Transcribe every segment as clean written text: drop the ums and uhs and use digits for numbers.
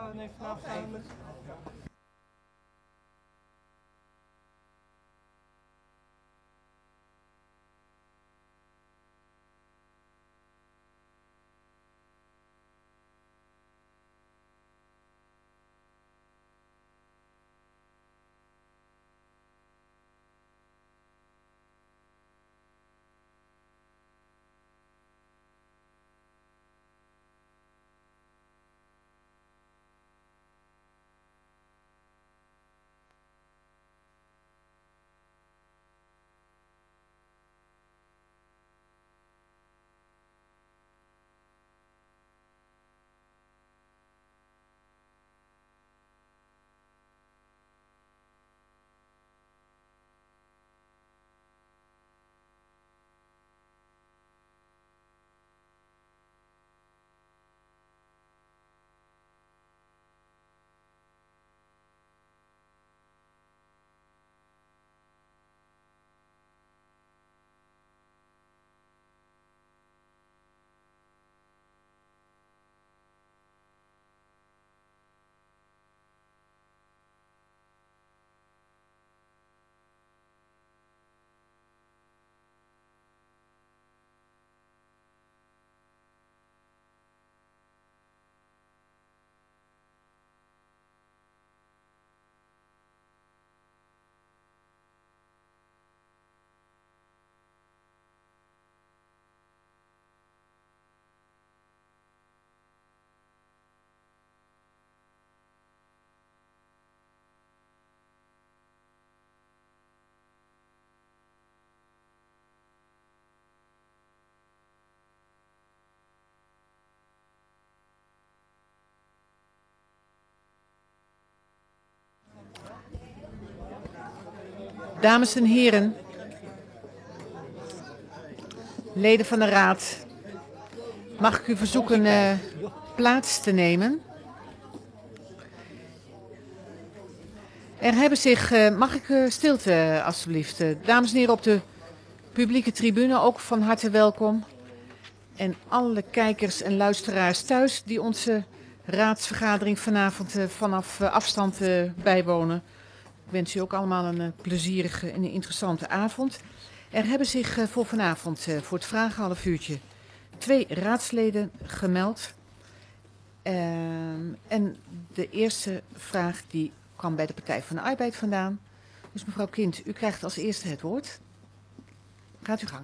gaan even afstaan. Dames en heren, leden van de Raad, mag ik u verzoeken plaats te nemen? Er hebben zich, mag ik stilte alstublieft, dames en heren op de publieke tribune, ook van harte welkom. En alle kijkers en luisteraars thuis die onze raadsvergadering vanavond vanaf afstand bijwonen. Ik wens u ook allemaal een plezierige en interessante avond. Er hebben zich voor vanavond, voor het vragenhalf uurtje, 2 raadsleden gemeld. En de eerste vraag die kwam bij de Partij van de Arbeid vandaan. Dus mevrouw Kind, u krijgt als eerste het woord. Gaat uw gang.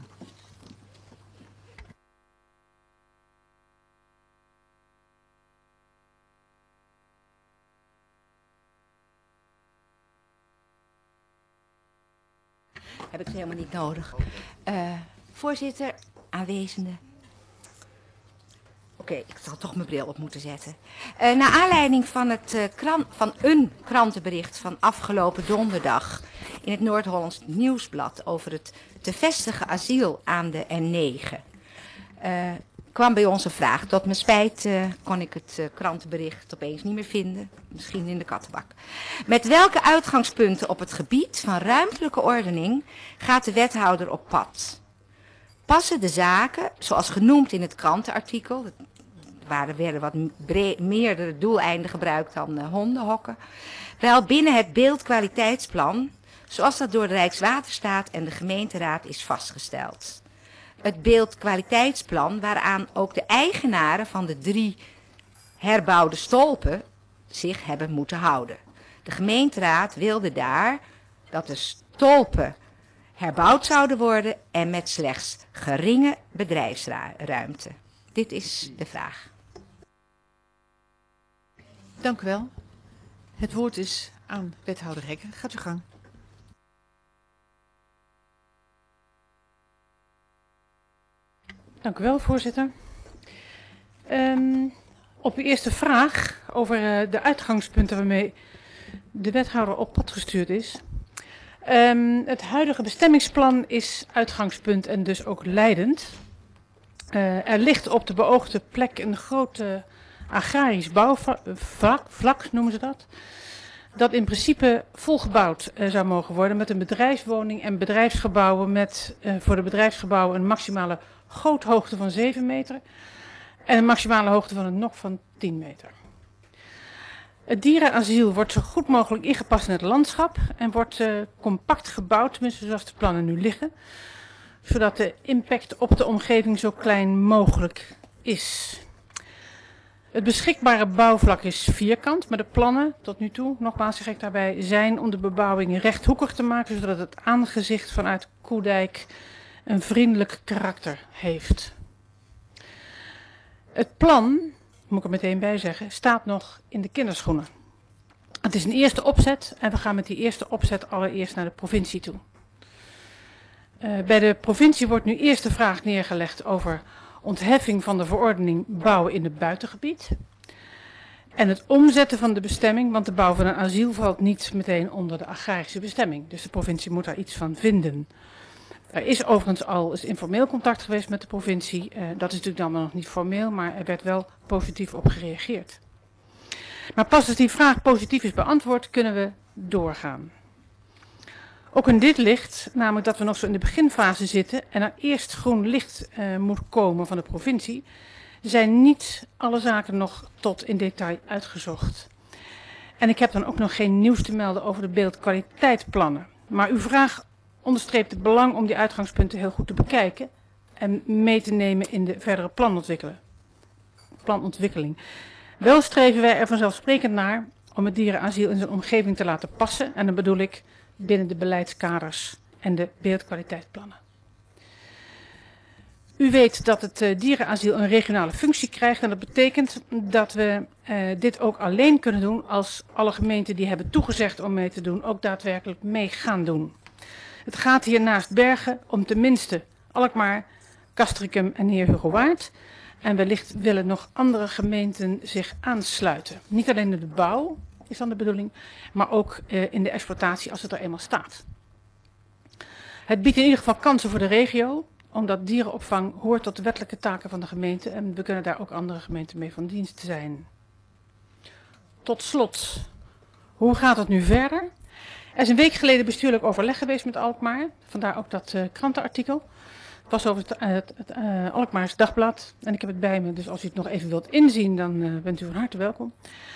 Heb ik helemaal niet nodig. Voorzitter, aanwezenden. Oké, ik zal toch mijn bril op moeten zetten. Naar aanleiding van, van een krantenbericht van afgelopen donderdag in het Noord-Hollands Nieuwsblad over het te vestigen asiel aan de N9, kwam bij ons een vraag. Tot mijn spijt kon ik het krantenbericht opeens niet meer vinden. Misschien in de kattenbak. Met welke uitgangspunten op het gebied van ruimtelijke ordening gaat de wethouder op pad? Passen de zaken, zoals genoemd in het krantenartikel, werden wat meerdere doeleinden gebruikt dan hondenhokken, wel binnen het beeldkwaliteitsplan, zoals dat door de Rijkswaterstaat en de gemeenteraad is vastgesteld. Het beeldkwaliteitsplan waaraan ook de eigenaren van de 3 herbouwde stolpen zich hebben moeten houden. De gemeenteraad wilde daar dat de stolpen herbouwd zouden worden en met slechts geringe bedrijfsruimte. Dit is de vraag. Dank u wel. Het woord is aan wethouder Hekker. Gaat uw gang. Dank u wel, voorzitter. Op uw eerste vraag over de uitgangspunten waarmee de wethouder op pad gestuurd is. Het huidige bestemmingsplan is uitgangspunt en dus ook leidend. Er ligt op de beoogde plek een grote agrarisch bouwvlak, noemen ze dat. Dat in principe volgebouwd zou mogen worden met een bedrijfswoning en bedrijfsgebouwen met voor de bedrijfsgebouwen een maximale goothoogte van 7 meter en een maximale hoogte van het NOC van 10 meter. Het dierenasiel wordt zo goed mogelijk ingepast in het landschap en wordt compact gebouwd, tenminste zoals de plannen nu liggen, zodat de impact op de omgeving zo klein mogelijk is. Het beschikbare bouwvlak is vierkant, maar de plannen tot nu toe, nogmaals zeg ik daarbij, zijn om de bebouwing rechthoekig te maken, zodat het aangezicht vanuit Koedijk een vriendelijk karakter heeft. Het plan, moet ik er meteen bij zeggen, staat nog in de kinderschoenen. Het is een eerste opzet en we gaan met die eerste opzet allereerst naar de provincie toe. Bij de provincie wordt nu eerst de vraag neergelegd over ontheffing van de verordening bouwen in het buitengebied. En het omzetten van de bestemming, want de bouw van een asiel valt niet meteen onder de agrarische bestemming. Dus de provincie moet daar iets van vinden. Er is overigens al eens informeel contact geweest met de provincie. Dat is natuurlijk dan nog niet formeel, maar er werd wel positief op gereageerd. Maar pas als die vraag positief is beantwoord, kunnen we doorgaan. Ook in dit licht, namelijk dat we nog zo in de beginfase zitten en er eerst groen licht moet komen van de provincie, zijn niet alle zaken nog tot in detail uitgezocht. En ik heb dan ook nog geen nieuws te melden over de beeldkwaliteitsplannen. Maar uw vraag onderstreept het belang om die uitgangspunten heel goed te bekijken en mee te nemen in de verdere planontwikkeling. Wel streven wij er vanzelfsprekend naar om het dierenasiel in zijn omgeving te laten passen. En dan bedoel ik binnen de beleidskaders en de beeldkwaliteitsplannen. U weet dat het dierenasiel een regionale functie krijgt. En dat betekent dat we dit ook alleen kunnen doen als alle gemeenten die hebben toegezegd om mee te doen ook daadwerkelijk mee gaan doen. Het gaat hier naast Bergen om tenminste Alkmaar, Castricum en Heer Hugo Waard. En wellicht willen nog andere gemeenten zich aansluiten. Niet alleen in de bouw is dan de bedoeling, maar ook in de exploitatie als het er eenmaal staat. Het biedt in ieder geval kansen voor de regio, omdat dierenopvang hoort tot de wettelijke taken van de gemeente. En we kunnen daar ook andere gemeenten mee van dienst zijn. Tot slot, hoe gaat het nu verder? Er is een week geleden bestuurlijk overleg geweest met Alkmaar. Vandaar ook dat krantenartikel. Het was over het Alkmaars Dagblad. En ik heb het bij me, dus als u het nog even wilt inzien, dan bent u van harte welkom.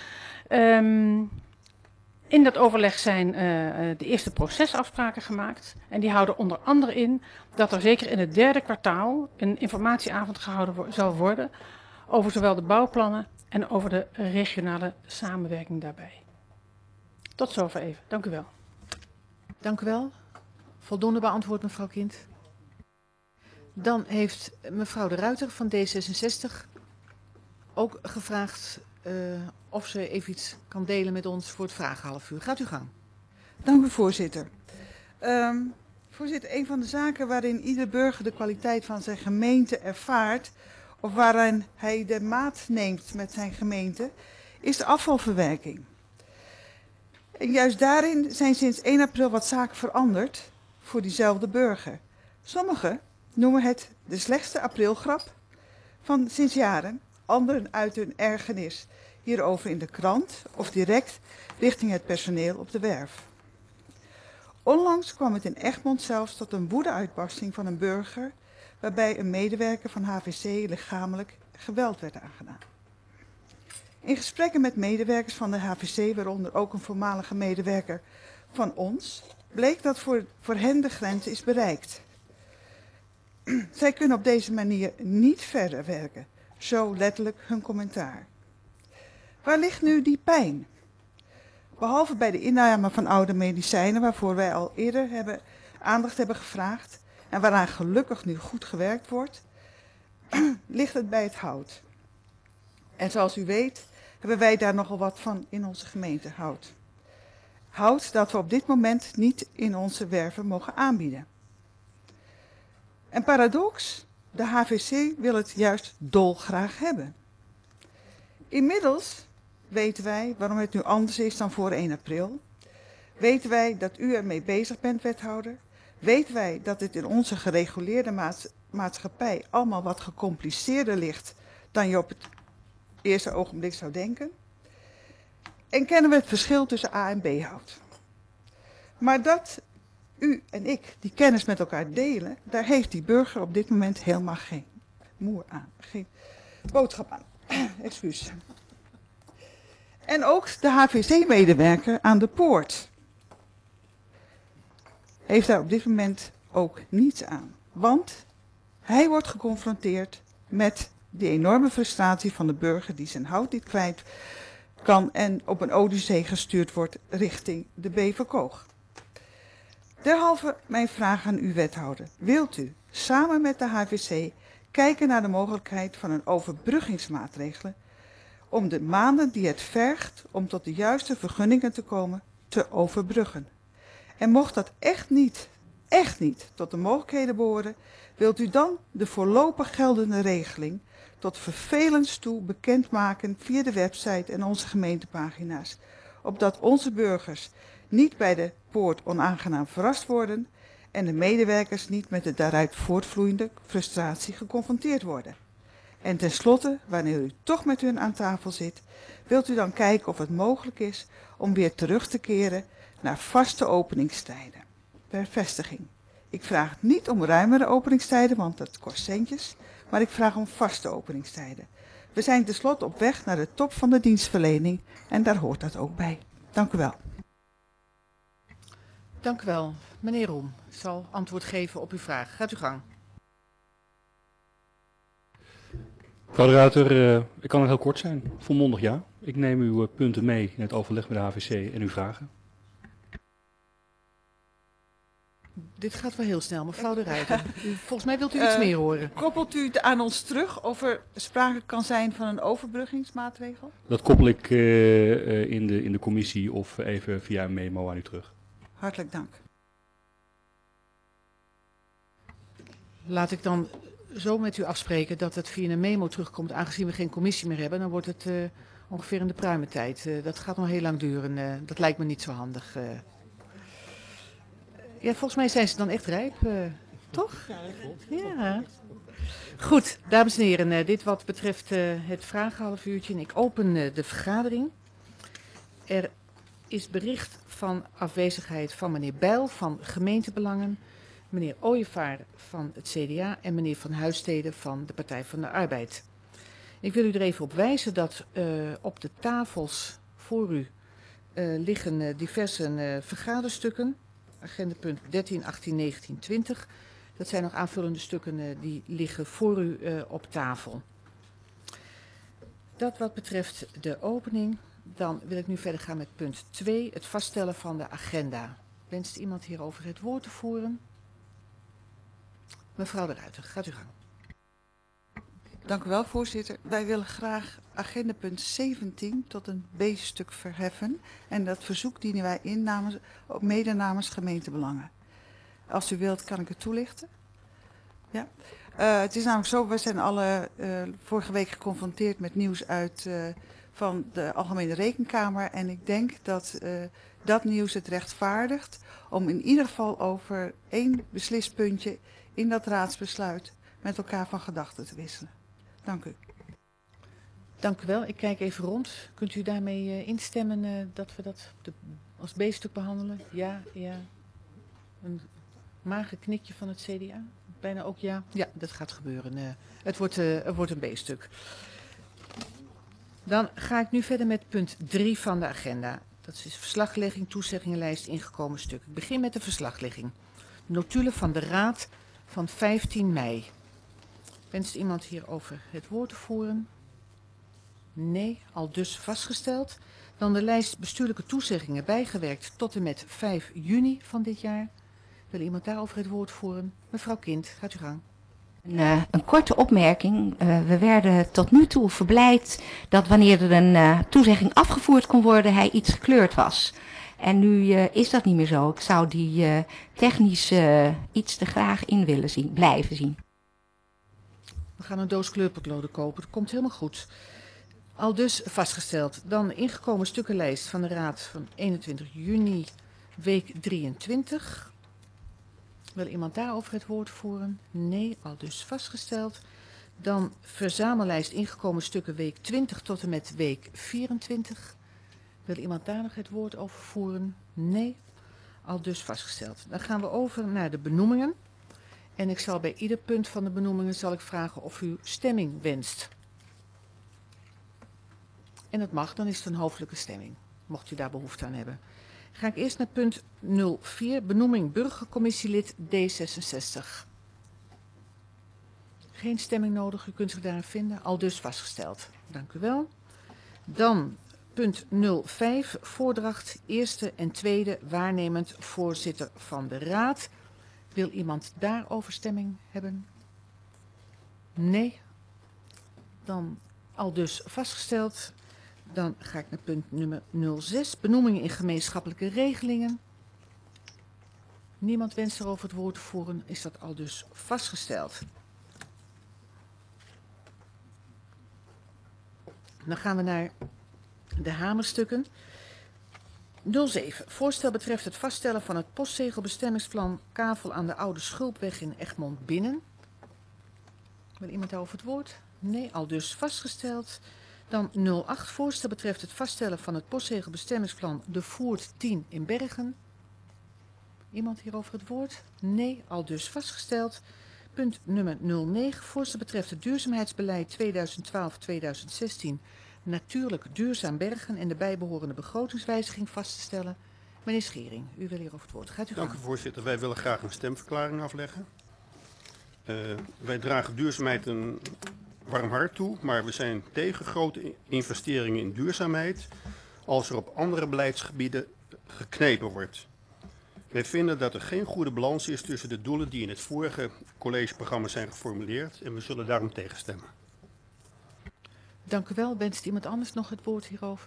In dat overleg zijn de eerste procesafspraken gemaakt. En die houden onder andere in dat er zeker in het derde kwartaal een informatieavond gehouden zal worden over zowel de bouwplannen en over de regionale samenwerking daarbij. Tot zover even. Dank u wel. Dank u wel. Voldoende beantwoord, mevrouw Kind. Dan heeft mevrouw De Ruiter van D66 ook gevraagd of ze even iets kan delen met ons voor het vragenhalfuur. Gaat u gang. Dank u, voorzitter. Voorzitter, een van de zaken waarin ieder burger de kwaliteit van zijn gemeente ervaart, of waarin hij de maat neemt met zijn gemeente, is de afvalverwerking. En juist daarin zijn sinds 1 april wat zaken veranderd voor diezelfde burger. Sommigen noemen het de slechtste aprilgrap van sinds jaren, anderen uiten hun ergernis hierover in de krant of direct richting het personeel op de werf. Onlangs kwam het in Egmond zelfs tot een woedeuitbarsting van een burger, waarbij een medewerker van HVC lichamelijk geweld werd aangedaan. In gesprekken met medewerkers van de HVC, waaronder ook een voormalige medewerker van ons, bleek dat voor hen de grens is bereikt. Zij kunnen op deze manier niet verder werken, zo letterlijk hun commentaar. Waar ligt nu die pijn? Behalve bij de inname van oude medicijnen, waarvoor wij al eerder aandacht hebben gevraagd en waaraan gelukkig nu goed gewerkt wordt, ligt het bij het hout. En zoals u weet hebben wij daar nogal wat van in onze gemeente hout. Hout dat we op dit moment niet in onze werven mogen aanbieden. En paradox, de HVC wil het juist dolgraag hebben. Inmiddels weten wij waarom het nu anders is dan voor 1 april. Weten wij dat u ermee bezig bent, wethouder. Weten wij dat het in onze gereguleerde maatschappij allemaal wat gecompliceerder ligt dan je op het eerste ogenblik zou denken. En kennen we het verschil tussen A en B hout. Maar dat u en ik die kennis met elkaar delen, daar heeft die burger op dit moment helemaal geen moer aan. Geen boodschap aan. Excuus. En ook de HVC-medewerker aan de poort heeft daar op dit moment ook niets aan. Want hij wordt geconfronteerd met die enorme frustratie van de burger die zijn hout niet kwijt kan en op een odyssee gestuurd wordt richting de Beverkoog. Derhalve mijn vraag aan u, wethouder. Wilt u samen met de HVC kijken naar de mogelijkheid van een overbruggingsmaatregelen om de maanden die het vergt om tot de juiste vergunningen te komen te overbruggen? En mocht dat echt niet tot de mogelijkheden behoren, wilt u dan de voorlopig geldende regeling tot vervelens toe bekendmaken via de website en onze gemeentepagina's, opdat onze burgers niet bij de poort onaangenaam verrast worden en de medewerkers niet met de daaruit voortvloeiende frustratie geconfronteerd worden. En tenslotte, wanneer u toch met hun aan tafel zit, wilt u dan kijken of het mogelijk is om weer terug te keren naar vaste openingstijden per vestiging. Ik vraag niet om ruimere openingstijden, want dat kost centjes, maar ik vraag om vaste openingstijden. We zijn tenslotte op weg naar de top van de dienstverlening en daar hoort dat ook bij. Dank u wel. Dank u wel. Meneer Roem zal antwoord geven op uw vraag. Gaat uw gang. Mevrouw de Ruiter, ik kan het heel kort zijn. Volmondig ja. Ik neem uw punten mee in het overleg met de HVC en uw vragen. Dit gaat wel heel snel, mevrouw de Ruiter. Volgens mij wilt u iets meer horen. Koppelt u het aan ons terug of er sprake kan zijn van een overbruggingsmaatregel? Dat koppel ik in de commissie of even via een memo aan u terug. Hartelijk dank. Laat ik dan zo met u afspreken dat het via een memo terugkomt. Aangezien we geen commissie meer hebben, dan wordt het ongeveer in de pruimentijd. Dat gaat nog heel lang duren. Dat lijkt me niet zo handig. Ja, volgens mij zijn ze dan echt rijp, toch? Ja. Goed, dames en heren, dit wat betreft het vragenhalfuurtje. Ik open de vergadering. Er is bericht van afwezigheid van meneer Bijl van Gemeentebelangen, meneer Ooyevaar van het CDA en meneer Van Huisteden van de Partij van de Arbeid. Ik wil u er even op wijzen dat op de tafels voor u liggen diverse vergaderstukken. Agendapunt 13, 18, 19, 20. Dat zijn nog aanvullende stukken die liggen voor u op tafel. Dat wat betreft de opening, dan wil ik nu verder gaan met punt 2, het vaststellen van de agenda. Wenst iemand hierover het woord te voeren? Mevrouw de Ruiter, gaat u gang. Dank u wel, voorzitter. Wij willen graag agendapunt 17 tot een B-stuk verheffen. En dat verzoek dienen wij in mede namens gemeentebelangen. Als u wilt, kan ik het toelichten. Ja. Het is namelijk zo, we zijn alle vorige week geconfronteerd met nieuws van de Algemene Rekenkamer. En ik denk dat dat nieuws het rechtvaardigt om in ieder geval over één beslispuntje in dat raadsbesluit met elkaar van gedachten te wisselen. Dank u. Dank u wel. Ik kijk even rond. Kunt u daarmee instemmen dat we dat als B-stuk behandelen? Ja, ja. Een mager knikje van het CDA? Bijna ook ja. Ja, dat gaat gebeuren. Het wordt een B-stuk. Dan ga ik nu verder met punt 3 van de agenda. Dat is verslaglegging, toezeggingenlijst, ingekomen stuk. Ik begin met de verslaglegging. Notulen van de Raad van 15 mei. Wenst iemand hierover het woord te voeren? Nee, al dus vastgesteld. Dan de lijst bestuurlijke toezeggingen bijgewerkt tot en met 5 juni van dit jaar. Wil iemand daarover het woord voeren? Mevrouw Kind, gaat u gang. Een korte opmerking. We werden tot nu toe verblijd dat wanneer er een toezegging afgevoerd kon worden, hij iets gekleurd was. En nu is dat niet meer zo. Ik zou die technisch iets te graag in willen zien, blijven zien. We gaan een doos kleurpotloden kopen. Dat komt helemaal goed. Al dus vastgesteld. Dan de ingekomen stukkenlijst van de Raad van 21 juni, week 23. Wil iemand daarover het woord voeren? Nee, al dus vastgesteld. Dan verzamellijst ingekomen stukken week 20 tot en met week 24. Wil iemand daar nog het woord over voeren? Nee, al dus vastgesteld. Dan gaan we over naar de benoemingen. En ik zal bij ieder punt van de benoemingen vragen of u stemming wenst. En dat mag, dan is het een hoofdelijke stemming, mocht u daar behoefte aan hebben. Ga ik eerst naar punt 04, benoeming burgercommissielid D66. Geen stemming nodig, u kunt zich daarin vinden, al dus vastgesteld. Dank u wel. Dan punt 05, voordracht eerste en tweede waarnemend voorzitter van de Raad. Wil iemand daarover stemming hebben? Nee. Dan al dus vastgesteld. Dan ga ik naar punt nummer 06, benoemingen in gemeenschappelijke regelingen. Niemand wenst erover het woord te voeren, is dat al dus vastgesteld. Dan gaan we naar de hamerstukken. 07. Voorstel betreft het vaststellen van het postzegelbestemmingsplan kavel aan de Oude Schulpweg in Egmond Binnen. Wil iemand daarover het woord? Nee, al dus vastgesteld. Dan 08. Voorstel betreft het vaststellen van het postzegelbestemmingsplan De Voert 10 in Bergen. Iemand hierover het woord? Nee, al dus vastgesteld. Punt nummer 09. Voorstel betreft het duurzaamheidsbeleid 2012-2016 natuurlijk duurzaam Bergen en de bijbehorende begrotingswijziging vast te stellen. Meneer Schering, u wil hierover het woord. Gaat u Dank u, voorzitter. Wij willen graag een stemverklaring afleggen. Wij dragen duurzaamheid een warm hart toe, maar we zijn tegen grote investeringen in duurzaamheid als er op andere beleidsgebieden geknepen wordt. Wij vinden dat er geen goede balans is tussen de doelen die in het vorige collegeprogramma zijn geformuleerd en we zullen daarom tegenstemmen. Dank u wel. Wenst iemand anders nog het woord hierover?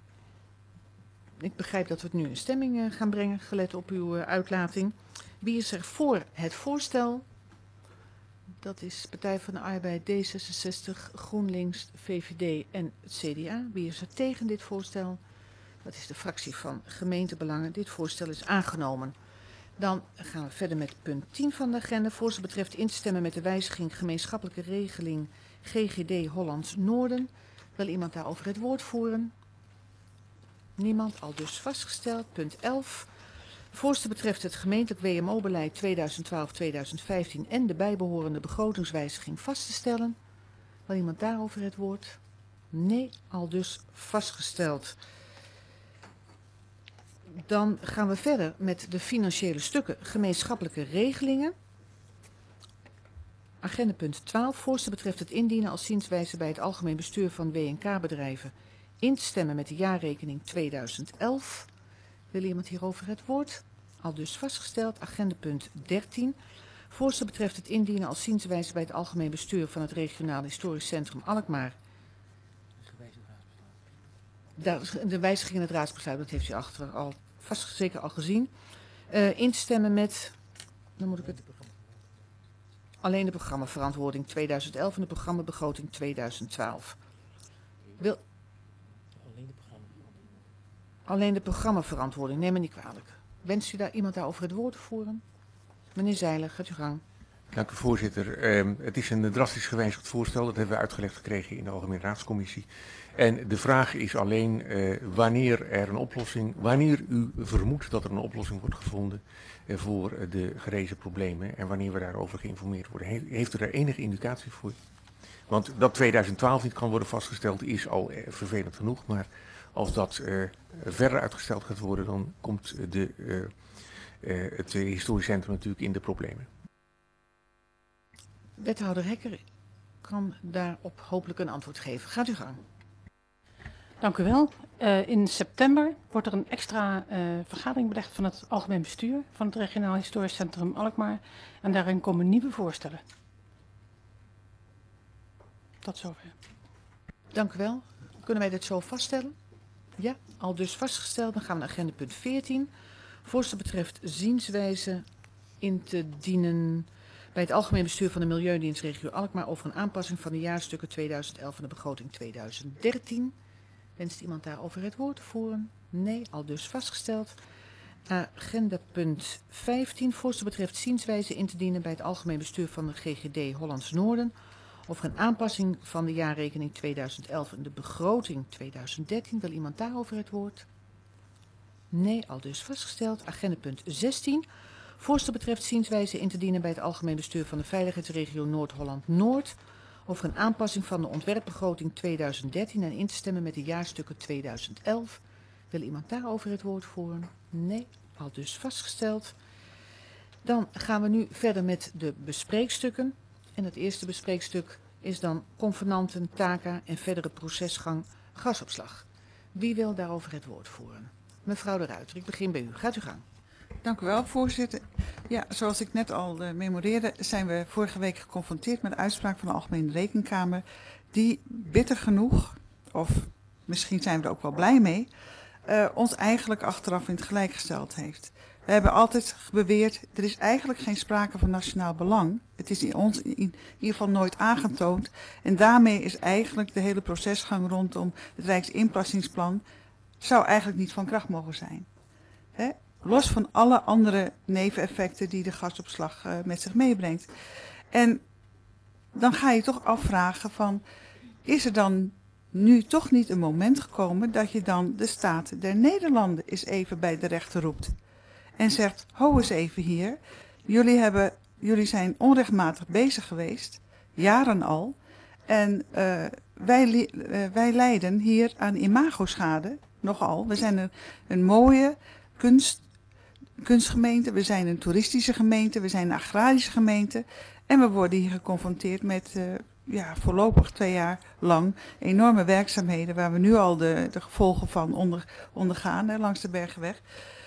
Ik begrijp dat we het nu in stemming gaan brengen, gelet op uw uitlating. Wie is er voor het voorstel? Dat is Partij van de Arbeid, D66, GroenLinks, VVD en het CDA. Wie is er tegen dit voorstel? Dat is de fractie van Gemeentebelangen. Dit voorstel is aangenomen. Dan gaan we verder met punt 10 van de agenda. Voorstel betreft instemmen met de wijziging gemeenschappelijke regeling GGD Hollands Noorden. Wil iemand daarover het woord voeren? Niemand, al dus vastgesteld. Punt 11. Voorstel betreft het gemeentelijk WMO-beleid 2012-2015 en de bijbehorende begrotingswijziging vast te stellen. Wil iemand daarover het woord? Nee, al dus vastgesteld. Dan gaan we verder met de financiële stukken gemeenschappelijke regelingen. Agendapunt 12. Voorstel betreft het indienen als zienswijze bij het algemeen bestuur van WNK-bedrijven in te stemmen met de jaarrekening 2011. Wil iemand hierover het woord? Al dus vastgesteld. Agendapunt 13. Voorstel betreft het indienen als zienswijze bij het algemeen bestuur van het regionaal historisch centrum Alkmaar. De wijziging in het raadsbesluit, dat heeft u achter al vast zeker al gezien. In te stemmen met, dan moet ik het, alleen de programmaverantwoording 2011 en de programmabegroting 2012. Alleen de programmaverantwoording, neem me niet kwalijk. Wenst u daar iemand daarover het woord te voeren? Meneer Zeiler, gaat uw gang. Dank u, voorzitter. Het is een drastisch gewijzigd voorstel. Dat hebben we uitgelegd gekregen in de Algemene Raadscommissie. En de vraag is alleen wanneer u vermoedt dat er een oplossing wordt gevonden voor de gerezen problemen en wanneer we daarover geïnformeerd worden. Heeft u daar enige indicatie voor? Want dat 2012 niet kan worden vastgesteld is al vervelend genoeg, maar als dat verder uitgesteld gaat worden, dan komt het historisch centrum natuurlijk in de problemen. Wethouder Hekker kan daarop hopelijk een antwoord geven. Gaat u gang. Dank u wel. In september wordt er een extra vergadering belegd van het algemeen bestuur van het regionaal historisch centrum Alkmaar. En daarin komen nieuwe voorstellen. Tot zover. Dank u wel. Kunnen wij dit zo vaststellen? Ja, al dus vastgesteld. Dan gaan we naar agenda punt 14. Voorstel betreft zienswijze in te dienen bij het algemeen bestuur van de Milieudienst regio Alkmaar over een aanpassing van de jaarstukken 2011 en de begroting 2013. Wenst iemand daarover het woord te voeren? Nee, al dus vastgesteld. Agenda punt 15. Voorstel betreft zienswijze in te dienen bij het algemeen bestuur van de GGD Hollands Noorden over een aanpassing van de jaarrekening 2011 en de begroting 2013. Wil iemand daarover het woord? Nee, al dus vastgesteld. Agenda punt 16. Voorstel betreft zienswijze in te dienen bij het algemeen bestuur van de veiligheidsregio Noord-Holland-Noord over een aanpassing van de ontwerpbegroting 2013 en in te stemmen met de jaarstukken 2011. Wil iemand daarover het woord voeren? Nee, al dus vastgesteld. Dan gaan we nu verder met de bespreekstukken. En het eerste bespreekstuk is dan convenanten, taken en verdere procesgang gasopslag. Wie wil daarover het woord voeren? Mevrouw de Ruiter, ik begin bij u. Gaat u gang. Dank u wel, voorzitter. Ja, zoals ik net al memoreerde, zijn we vorige week geconfronteerd met de uitspraak van de Algemene Rekenkamer, die bitter genoeg, of misschien zijn we er ook wel blij mee, ons eigenlijk achteraf in het gelijk gesteld heeft. We hebben altijd beweerd, er is eigenlijk geen sprake van nationaal belang. Het is in ons in ieder geval nooit aangetoond. En daarmee is eigenlijk de hele procesgang rondom het Rijksinpassingsplan zou eigenlijk niet van kracht mogen zijn. Hè? Los van alle andere neveneffecten die de gasopslag met zich meebrengt. En dan ga je toch afvragen van, is er dan nu toch niet een moment gekomen dat je dan de Staat der Nederlanden eens even bij de rechter roept. En zegt, ho eens even hier, jullie zijn onrechtmatig bezig geweest, jaren al. En wij lijden hier aan imagoschade, nogal. We zijn een mooie kunstgemeente, we zijn een toeristische gemeente, we zijn een agrarische gemeente. En we worden hier geconfronteerd met voorlopig 2 jaar lang enorme werkzaamheden, waar we nu al de gevolgen van ondergaan langs de Bergenweg.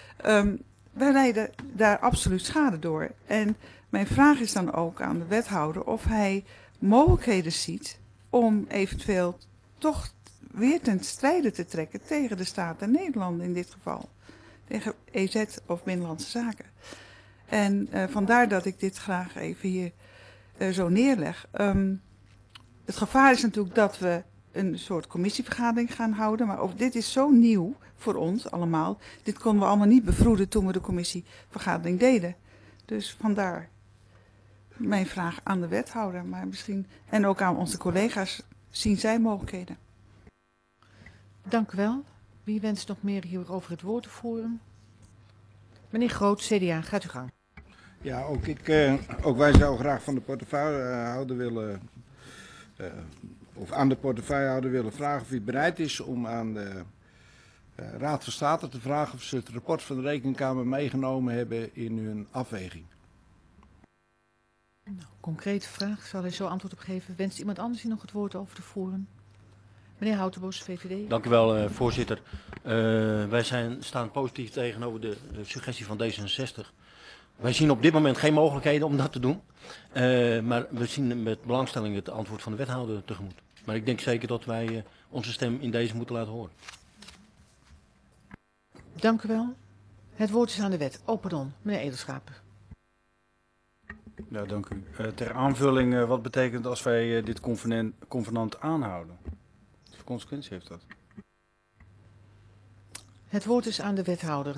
Wij lijden daar absoluut schade door. En mijn vraag is dan ook aan de wethouder of hij mogelijkheden ziet om eventueel toch weer ten strijde te trekken tegen de Staat der Nederlanden in dit geval. Tegen EZ of Binnenlandse Zaken. En vandaar dat ik dit graag even hier zo neerleg. Het gevaar is natuurlijk dat we een soort commissievergadering gaan houden. Maar ook dit is zo nieuw voor ons allemaal. Dit konden we allemaal niet bevroeden toen we de commissievergadering deden. Dus vandaar mijn vraag aan de wethouder. Maar misschien, en ook aan onze collega's, zien zij mogelijkheden. Dank u wel. Wie wenst nog meer hierover het woord te voeren? Meneer Groot, CDA, gaat u gang. Ja, ook wij zouden graag van de portefeuillehouder willen, of aan de portefeuillehouder willen vragen of hij bereid is om aan de Raad van State te vragen of ze het rapport van de Rekenkamer meegenomen hebben in hun afweging. Nou, concrete vraag, zal hij zo antwoord op geven. Wenst iemand anders hier nog het woord over te voeren? Meneer Houtenbos, VVD. Dank u wel, voorzitter. Wij staan positief tegenover de suggestie van D66. Wij zien op dit moment geen mogelijkheden om dat te doen. Maar we zien met belangstelling het antwoord van de wethouder tegemoet. Maar ik denk zeker dat wij onze stem in deze moeten laten horen. Dank u wel. Het woord is aan de wet. Oh, pardon, meneer Edelschapen. Ja, dank u. Ter aanvulling, wat betekent als wij dit convenant aanhouden? Wat voor consequentie heeft dat? Het woord is aan de wethouder.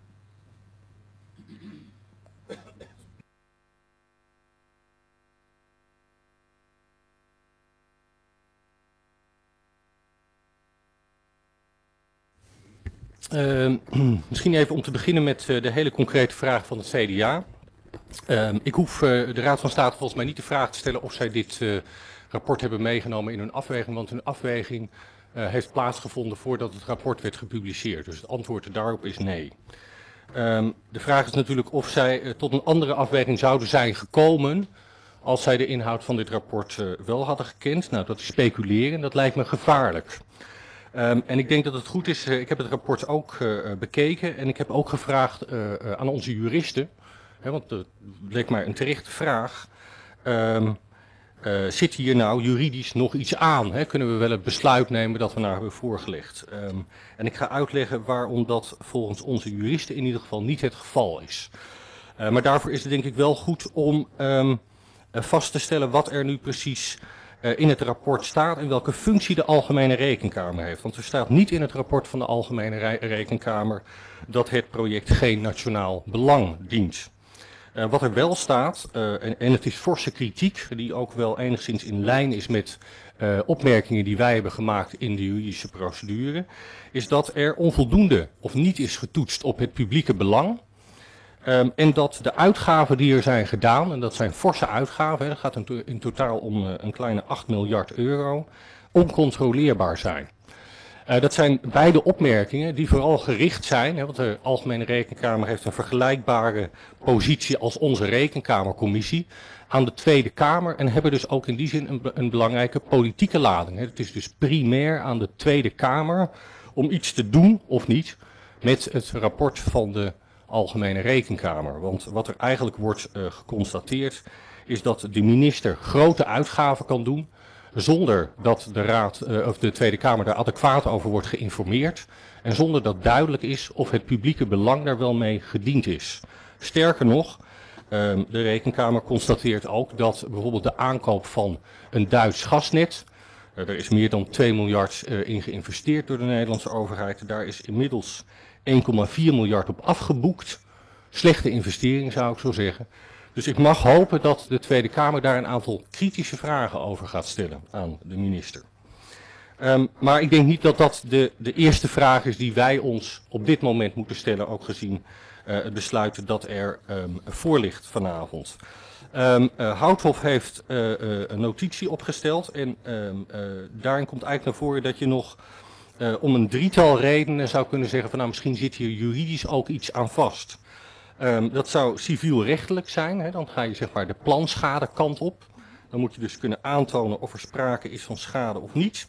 Misschien even om te beginnen met de hele concrete vraag van het CDA. Ik hoef de Raad van State volgens mij niet de vraag te stellen of zij dit rapport hebben meegenomen in hun afweging, want hun afweging heeft plaatsgevonden voordat het rapport werd gepubliceerd. Dus het antwoord daarop is nee. De vraag is natuurlijk of zij tot een andere afweging zouden zijn gekomen als zij de inhoud van dit rapport wel hadden gekend. Nou, dat is speculeren, dat lijkt me gevaarlijk. En ik denk dat het goed is, ik heb het rapport ook bekeken en ik heb ook gevraagd aan onze juristen, want dat leek mij een terechte vraag, zit hier nou juridisch nog iets aan? Kunnen we wel het besluit nemen dat we nou hebben voorgelegd? En ik ga uitleggen waarom dat volgens onze juristen in ieder geval niet het geval is. Maar daarvoor is het denk ik wel goed om vast te stellen wat er nu precies in het rapport staat en welke functie de Algemene Rekenkamer heeft. Want er staat niet in het rapport van de Algemene Rekenkamer dat het project geen nationaal belang dient. Wat er wel staat, en het is forse kritiek, die ook wel enigszins in lijn is met opmerkingen die wij hebben gemaakt in de juridische procedure, is dat er onvoldoende of niet is getoetst op het publieke belang. En dat de uitgaven die er zijn gedaan, en dat zijn forse uitgaven, dat gaat in totaal om een kleine 8 miljard euro, oncontroleerbaar zijn. Dat zijn beide opmerkingen die vooral gericht zijn, want de Algemene Rekenkamer heeft een vergelijkbare positie als onze Rekenkamercommissie aan de Tweede Kamer en hebben dus ook in die zin een belangrijke politieke lading. Het is dus primair aan de Tweede Kamer om iets te doen of niet met het rapport van de Algemene Rekenkamer. Want wat er eigenlijk wordt geconstateerd is dat de minister grote uitgaven kan doen zonder dat de Raad of de Tweede Kamer daar adequaat over wordt geïnformeerd en zonder dat duidelijk is of het publieke belang daar wel mee gediend is. Sterker nog, de Rekenkamer constateert ook dat bijvoorbeeld de aankoop van een Duits gasnet, er is meer dan 2 miljard in geïnvesteerd door de Nederlandse overheid, daar is inmiddels 1,4 miljard op afgeboekt. Slechte investering zou ik zo zeggen. Dus ik mag hopen dat de Tweede Kamer daar een aantal kritische vragen over gaat stellen aan de minister. Maar ik denk niet dat dat de eerste vraag is die wij ons op dit moment moeten stellen, ook gezien het besluit dat er voor ligt vanavond. Houthoff heeft een notitie opgesteld en daarin komt eigenlijk naar voren dat je nog om een drietal redenen zou kunnen zeggen van nou misschien zit hier juridisch ook iets aan vast. Dat zou civielrechtelijk zijn, hè, dan ga je zeg maar de planschade kant op. Dan moet je dus kunnen aantonen of er sprake is van schade of niet.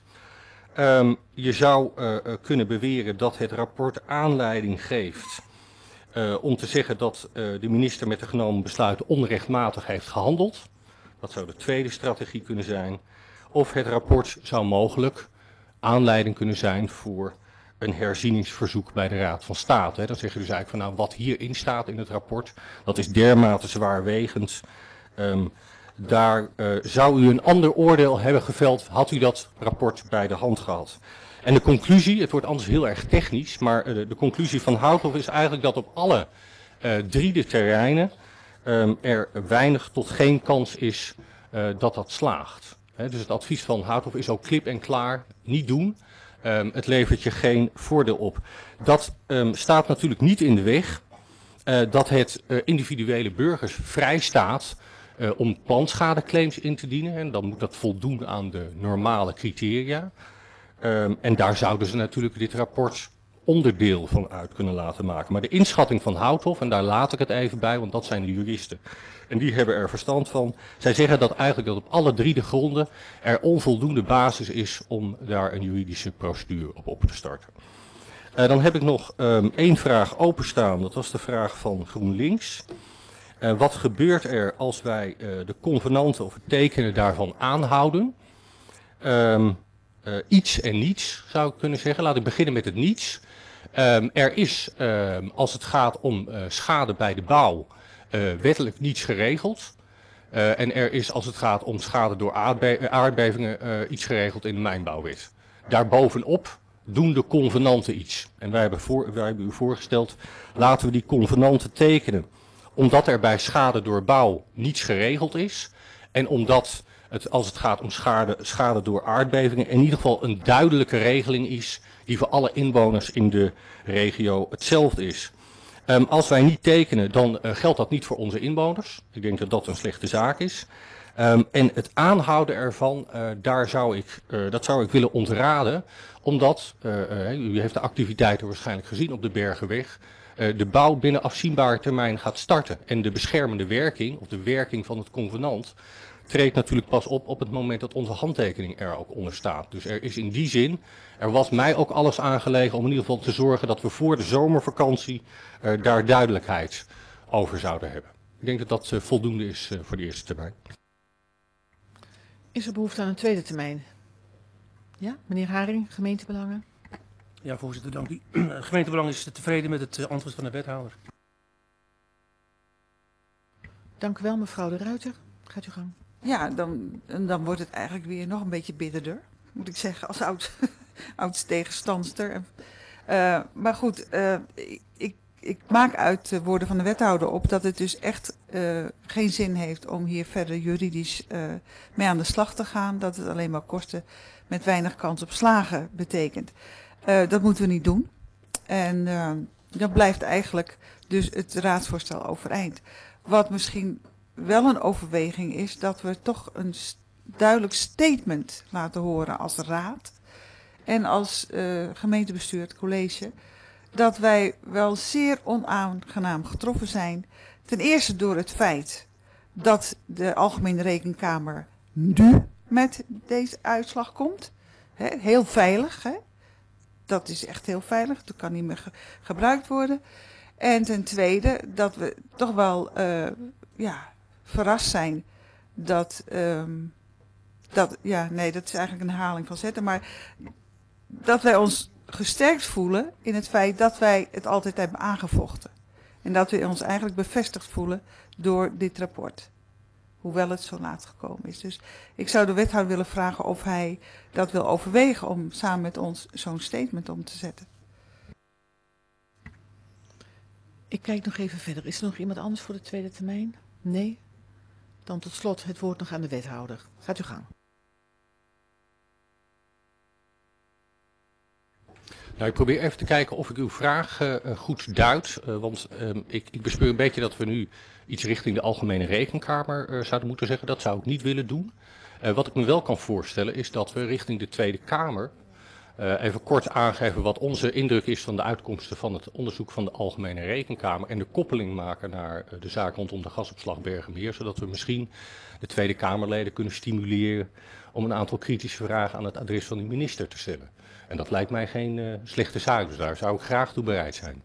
Je zou kunnen beweren dat het rapport aanleiding geeft om te zeggen dat de minister met de genomen besluiten onrechtmatig heeft gehandeld. Dat zou de tweede strategie kunnen zijn. Of het rapport zou mogelijk aanleiding kunnen zijn voor een herzieningsverzoek bij de Raad van State. Hè. Dan zeg je dus eigenlijk van nou wat hierin staat in het rapport, dat is dermate zwaarwegend. Daar zou u een ander oordeel hebben geveld, had u dat rapport bij de hand gehad. En de conclusie, het wordt anders heel erg technisch, maar de conclusie van Houthoff is eigenlijk dat op alle drie de terreinen er weinig tot geen kans is dat dat slaagt. Dus het advies van Houthoff is ook klip en klaar, niet doen. Het levert je geen voordeel op. Dat staat natuurlijk niet in de weg dat het individuele burgers vrij staat om planschadeclaims in te dienen. En dan moet dat voldoen aan de normale criteria. En daar zouden ze natuurlijk dit rapport onderdeel van uit kunnen laten maken. Maar de inschatting van Houthoff, en daar laat ik het even bij, want dat zijn de juristen. En die hebben er verstand van. Zij zeggen dat eigenlijk dat op alle drie de gronden er onvoldoende basis is om daar een juridische procedure op te starten. Dan heb ik nog één vraag openstaan. Dat was de vraag van GroenLinks. Wat gebeurt er als wij de convenanten of het tekenen daarvan aanhouden? Iets en niets zou ik kunnen zeggen. Laat ik beginnen met het niets. Er is, als het gaat om schade bij de bouw, wettelijk niets geregeld. En er is, als het gaat om schade door aardbevingen, iets geregeld in de mijnbouwwet. Daarbovenop doen de convenanten iets. En wij hebben u voorgesteld, laten we die convenanten tekenen. Omdat er bij schade door bouw niets geregeld is. En omdat het, als het gaat om schade door aardbevingen, in ieder geval een duidelijke regeling is die voor alle inwoners in de regio hetzelfde is. Als wij niet tekenen, dan geldt dat niet voor onze inwoners. Ik denk dat dat een slechte zaak is. En het aanhouden ervan, dat zou ik willen ontraden, omdat, u heeft de activiteiten waarschijnlijk gezien op de Bergenweg, de bouw binnen afzienbare termijn gaat starten. En de beschermende werking, of de werking van het convenant, treedt natuurlijk pas op het moment dat onze handtekening er ook onder staat. Dus er is in die zin, er was mij ook alles aangelegen om in ieder geval te zorgen dat we voor de zomervakantie daar duidelijkheid over zouden hebben. Ik denk dat dat voldoende is voor de eerste termijn. Is er behoefte aan een tweede termijn? Ja, meneer Haring, gemeentebelangen. Ja, voorzitter, dank u. Gemeentebelang is tevreden met het antwoord van de wethouder. Dank u wel, mevrouw De Ruiter. Gaat u gang. Ja, dan wordt het eigenlijk weer nog een beetje bitterder, moet ik zeggen, als oud tegenstandster. Maar goed, ik maak uit de woorden van de wethouder op dat het dus echt geen zin heeft om hier verder juridisch mee aan de slag te gaan. Dat het alleen maar kosten met weinig kans op slagen betekent. Dat moeten we niet doen. En dan blijft eigenlijk dus het raadsvoorstel overeind. Wat misschien wel een overweging is, dat we toch een duidelijk statement laten horen als raad en als gemeentebestuur, het college, dat wij wel zeer onaangenaam getroffen zijn. Ten eerste door het feit dat de Algemene Rekenkamer nu met deze uitslag komt. Heel veilig, hè? Dat is echt heel veilig, dat kan niet meer gebruikt worden. En ten tweede dat we toch wel verrast zijn dat, dat is eigenlijk een herhaling van zetten, maar dat wij ons gesterkt voelen in het feit dat wij het altijd hebben aangevochten. En dat we ons eigenlijk bevestigd voelen door dit rapport. Hoewel het zo laat gekomen is. Dus ik zou de wethouder willen vragen of hij dat wil overwegen om samen met ons zo'n statement om te zetten. Ik kijk nog even verder. Is er nog iemand anders voor de tweede termijn? Nee? Dan tot slot het woord nog aan de wethouder. Gaat u gang. Nou, ik probeer even te kijken of ik uw vraag goed duid. Want ik bespeur een beetje dat we nu iets richting de Algemene Rekenkamer zouden moeten zeggen. Dat zou ik niet willen doen. Wat ik me wel kan voorstellen is dat we richting de Tweede Kamer even kort aangeven wat onze indruk is van de uitkomsten van het onderzoek van de Algemene Rekenkamer. En de koppeling maken naar de zaak rondom de gasopslag Bergenmeer. Zodat we misschien de Tweede Kamerleden kunnen stimuleren om een aantal kritische vragen aan het adres van de minister te stellen. En dat lijkt mij geen slechte zaak, dus daar zou ik graag toe bereid zijn.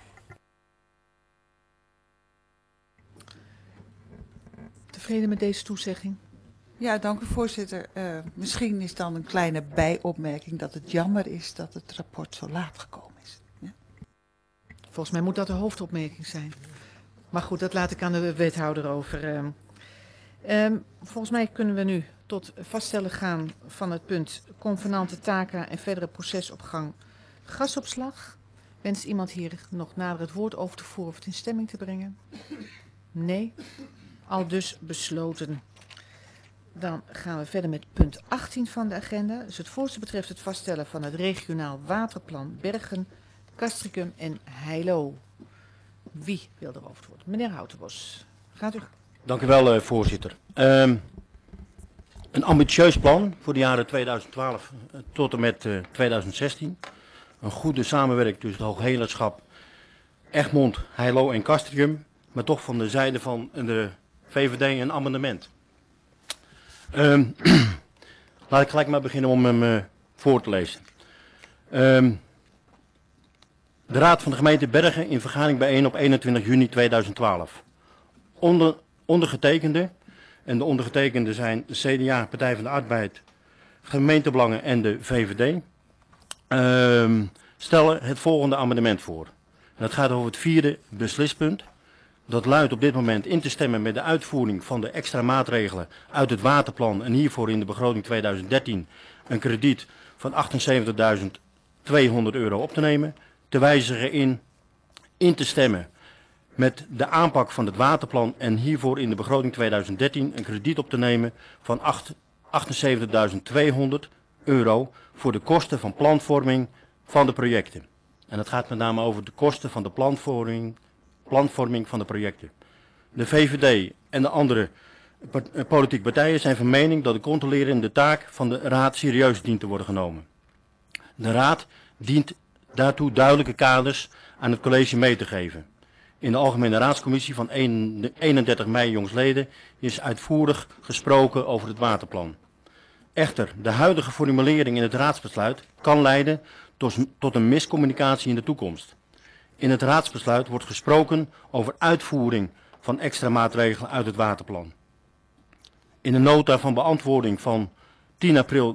Tevreden met deze toezegging? Ja, dank u voorzitter. Misschien is dan een kleine bijopmerking dat het jammer is dat het rapport zo laat gekomen is. Ja? Volgens mij moet dat de hoofdopmerking zijn. Maar goed, dat laat ik aan de wethouder over. Volgens mij kunnen we nu tot vaststellen gaan van het punt convenante taken en verdere procesopgang gasopslag. Wenst iemand hier nog nader het woord over te voeren of het in stemming te brengen? Nee. Al dus besloten. Dan gaan we verder met punt 18 van de agenda. Dus het voorstel betreft het vaststellen van het regionaal waterplan Bergen, Castricum en Heilo. Wie wil erover het woord? Meneer Houtenbos, gaat u. Dank u wel, voorzitter. Een ambitieus plan voor de jaren 2012 tot en met 2016. Een goede samenwerking tussen het Hoogheemraadschap, Egmond, Heilo en Castricum. Maar toch van de zijde van de VVD een amendement. Laat ik gelijk maar beginnen om hem voor te lezen. De Raad van de gemeente Bergen in vergadering bijeen op 21 juni 2012. Ondergetekende, en de ondergetekenden zijn de CDA, Partij van de Arbeid, Gemeentebelangen en de VVD, stellen het volgende amendement voor. En dat gaat over het vierde beslispunt. Dat luidt op dit moment in te stemmen met de uitvoering van de extra maatregelen uit het waterplan en hiervoor in de begroting 2013 een krediet van €28.200 op te nemen. Te wijzigen in te stemmen met de aanpak van het waterplan en hiervoor in de begroting 2013 een krediet op te nemen van €78.200 voor de kosten van planvorming van de projecten. En het gaat met name over de kosten van de planvorming van de projecten. De VVD en de andere politieke partijen zijn van mening dat de controlerende taak van de Raad serieus dient te worden genomen. De Raad dient daartoe duidelijke kaders aan het college mee te geven. In de Algemene Raadscommissie van 31 mei jongsleden is uitvoerig gesproken over het waterplan. Echter, de huidige formulering in het raadsbesluit kan leiden tot een miscommunicatie in de toekomst. In het raadsbesluit wordt gesproken over uitvoering van extra maatregelen uit het waterplan. In de nota van beantwoording van 10 april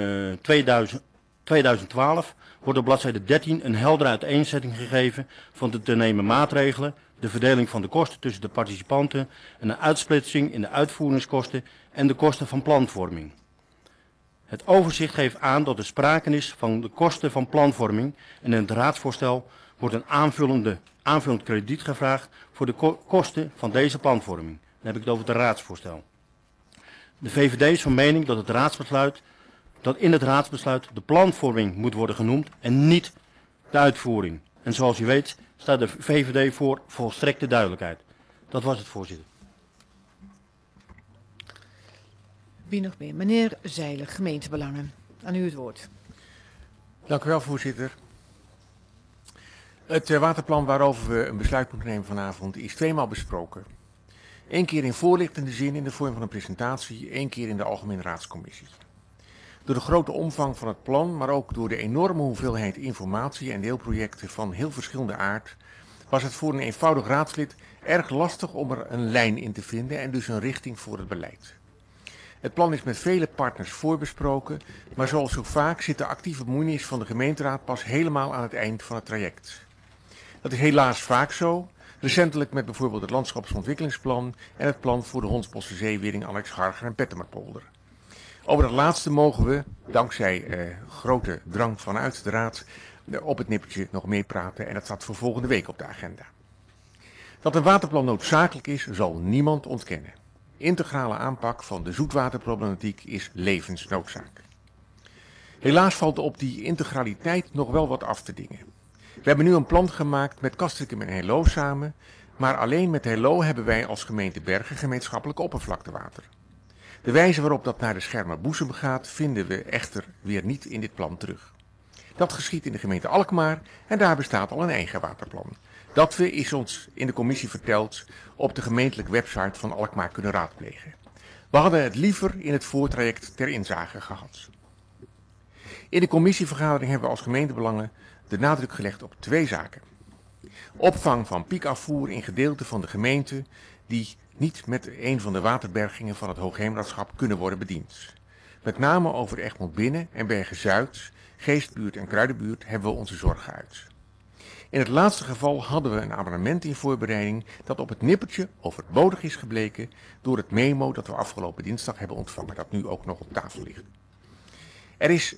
2012 wordt op bladzijde 13 een heldere uiteenzetting gegeven van de te nemen maatregelen, de verdeling van de kosten tussen de participanten en een uitsplitsing in de uitvoeringskosten en de kosten van planvorming. Het overzicht geeft aan dat er sprake is van de kosten van planvorming en in het raadsvoorstel wordt een aanvullend krediet gevraagd voor de kosten van deze planvorming. Dan heb ik het over het raadsvoorstel. De VVD is van mening dat in het raadsbesluit de planvorming moet worden genoemd en niet de uitvoering. En zoals u weet staat de VVD voor volstrekte duidelijkheid. Dat was het, voorzitter. Wie nog meer? Meneer Zeiler, gemeentebelangen. Aan u het woord. Dank u wel, voorzitter. Het waterplan waarover we een besluit moeten nemen vanavond is tweemaal besproken. Eén keer in voorlichtende zin in de vorm van een presentatie, één keer in de Algemene Raadscommissie. Door de grote omvang van het plan, maar ook door de enorme hoeveelheid informatie en deelprojecten van heel verschillende aard, was het voor een eenvoudig raadslid erg lastig om er een lijn in te vinden en dus een richting voor het beleid. Het plan is met vele partners voorbesproken, maar zoals zo vaak zit de actieve bemoeienis van de gemeenteraad pas helemaal aan het eind van het traject. Dat is helaas vaak zo, recentelijk met bijvoorbeeld het landschapsontwikkelingsplan en het plan voor de Hondsbosse Zeewering, Annex Garger en Pettemerpolder. Over dat laatste mogen we, dankzij grote drang vanuit de raad, op het nippertje nog meepraten en dat staat voor volgende week op de agenda. Dat een waterplan noodzakelijk is, zal niemand ontkennen. Integrale aanpak van de zoetwaterproblematiek is levensnoodzaak. Helaas valt op die integraliteit nog wel wat af te dingen. We hebben nu een plan gemaakt met Castricum en Heeloo samen, maar alleen met Heeloo hebben wij als gemeente Bergen gemeenschappelijk oppervlaktewater. De wijze waarop dat naar de Schermerboezem gaat, vinden we echter weer niet in dit plan terug. Dat geschiet in de gemeente Alkmaar en daar bestaat al een eigen waterplan. Dat we, is ons in de commissie verteld, op de gemeentelijke website van Alkmaar kunnen raadplegen. We hadden het liever in het voortraject ter inzage gehad. In de commissievergadering hebben we als gemeentebelangen de nadruk gelegd op twee zaken. Opvang van piekafvoer in gedeelten van de gemeente die niet met een van de waterbergingen van het Hoogheemraadschap kunnen worden bediend. Met name over Egmond Binnen en Bergen Zuid, Geestbuurt en Kruidenbuurt hebben we onze zorg geuit. In het laatste geval hadden we een amendement in voorbereiding dat op het nippertje overbodig is gebleken door het memo dat we afgelopen dinsdag hebben ontvangen, dat nu ook nog op tafel ligt. Er is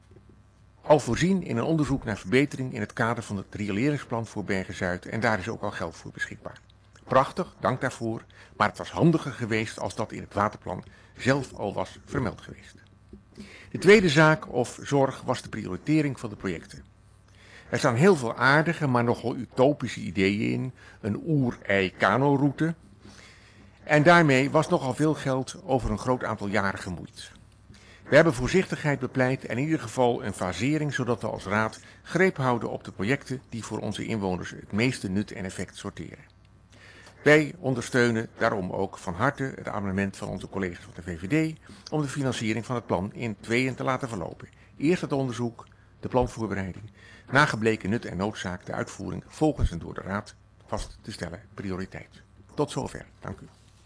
al voorzien in een onderzoek naar verbetering in het kader van het rioleringsplan voor Bergen Zuid en daar is ook al geld voor beschikbaar. Prachtig, dank daarvoor, maar het was handiger geweest als dat in het waterplan zelf al was vermeld geweest. De tweede zaak of zorg was de prioritering van de projecten. Er staan heel veel aardige, maar nogal utopische ideeën in, een oer-ei-kano-route. En daarmee was nogal veel geld over een groot aantal jaren gemoeid. We hebben voorzichtigheid bepleit en in ieder geval een fasering, zodat we als raad greep houden op de projecten die voor onze inwoners het meeste nut en effect sorteren. Wij ondersteunen daarom ook van harte het amendement van onze collega's van de VVD om de financiering van het plan in tweeën te laten verlopen. Eerst het onderzoek, de planvoorbereiding, na gebleken nut en noodzaak de uitvoering volgens een door de raad vast te stellen prioriteit. Tot zover. Dank u.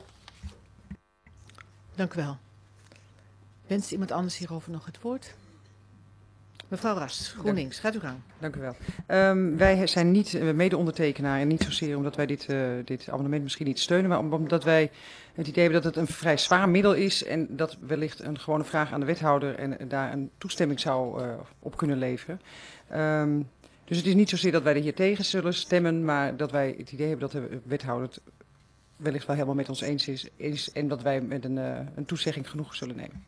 Dank u wel. Wenst iemand anders hierover nog het woord? Mevrouw Ras, GroenLinks, gaat u gang. Dank u wel. Wij zijn niet mede-ondertekenaar en niet zozeer omdat wij dit amendement misschien niet steunen, maar omdat wij het idee hebben dat het een vrij zwaar middel is en dat wellicht een gewone vraag aan de wethouder en daar een toestemming zou op kunnen leveren. Dus het is niet zozeer dat wij er hier tegen zullen stemmen, maar dat wij het idee hebben dat de wethouder het wellicht wel helemaal met ons eens is en dat wij met een toezegging genoeg zullen nemen.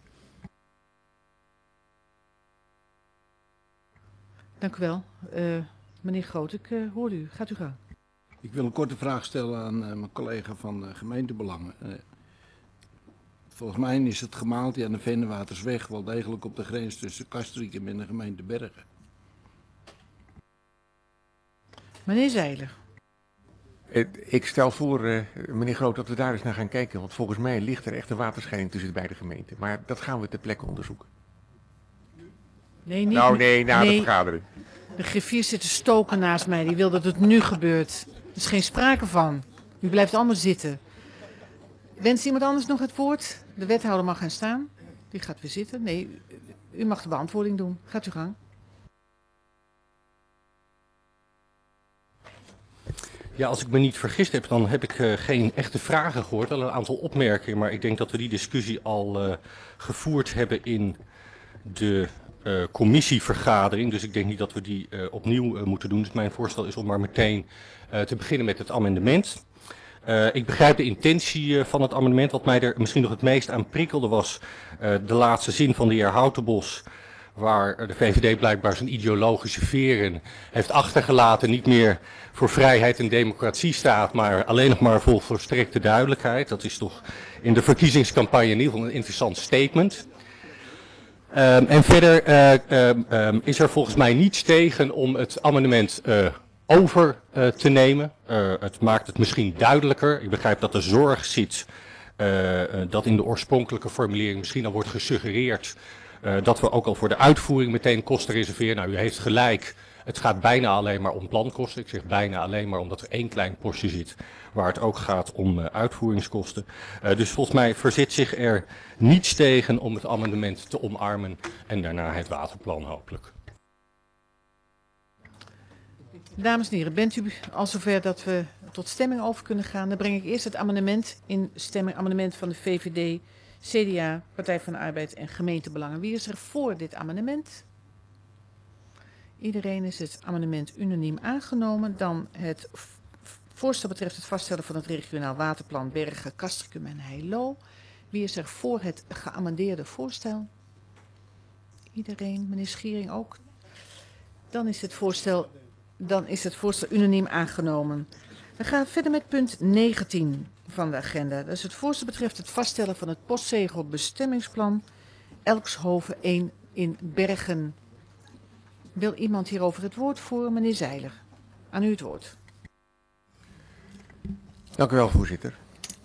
Dank u wel. Meneer Groot, ik hoor u. Gaat u gang. Ik wil een korte vraag stellen aan mijn collega van gemeentebelangen. Volgens mij is het gemaaltje aan de Vennewatersweg wel degelijk op de grens tussen Castricum en de gemeente Bergen. Meneer Zeiler. Ik stel voor, meneer Groot, dat we daar eens naar gaan kijken, want volgens mij ligt er echt een waterscheiding tussen de beide gemeenten. Maar dat gaan we ter plekke onderzoeken. Nee, niet. Nou nee, na de vergadering. De griffier zit te stoken naast mij, die wil dat het nu gebeurt. Er is geen sprake van. U blijft allemaal zitten. Wenst iemand anders nog het woord? De wethouder mag gaan staan. Die gaat weer zitten. Nee, u mag de beantwoording doen. Gaat u gang. Ja, als ik me niet vergist heb, dan heb ik geen echte vragen gehoord. Wel een aantal opmerkingen, maar ik denk dat we die discussie al gevoerd hebben in de commissievergadering. Dus ik denk niet dat we die opnieuw moeten doen. Dus mijn voorstel is om maar meteen te beginnen met het amendement. Ik begrijp de intentie van het amendement. Wat mij er misschien nog het meest aan prikkelde was de laatste zin van de heer Houtenbos, waar de VVD blijkbaar zijn ideologische veren heeft achtergelaten, niet meer voor vrijheid en democratie staat, maar alleen nog maar voor strikte duidelijkheid. Dat is toch in de verkiezingscampagne in ieder geval een interessant statement. En verder is er volgens mij niets tegen om het amendement over te nemen. Het maakt het misschien duidelijker. Ik begrijp dat er zorg zit dat in de oorspronkelijke formulering misschien al wordt gesuggereerd dat we ook al voor de uitvoering meteen kosten reserveren. Nou, u heeft gelijk. Het gaat bijna alleen maar om plankosten. Ik zeg bijna alleen maar omdat er één klein postje zit waar het ook gaat om uitvoeringskosten. Dus volgens mij verzet zich er niets tegen om het amendement te omarmen en daarna het waterplan hopelijk. Dames en heren, bent u al zover dat we tot stemming over kunnen gaan? Dan breng ik eerst het amendement in stemming. Amendement van de VVD, CDA, Partij van de Arbeid en Gemeentebelangen. Wie is er voor dit amendement? Iedereen is het amendement unaniem aangenomen. Dan het voorstel betreft het vaststellen van het regionaal waterplan Bergen, Castricum en Heilo. Wie is er voor het geamendeerde voorstel? Iedereen, meneer Schiering ook. Dan is het voorstel unaniem aangenomen. We gaan verder met punt 19 van de agenda. Dus het voorstel betreft het vaststellen van het postzegel bestemmingsplan Elkshoven 1 in Bergen. Wil iemand hierover het woord voeren? Meneer Zeiler, aan u het woord. Dank u wel, voorzitter.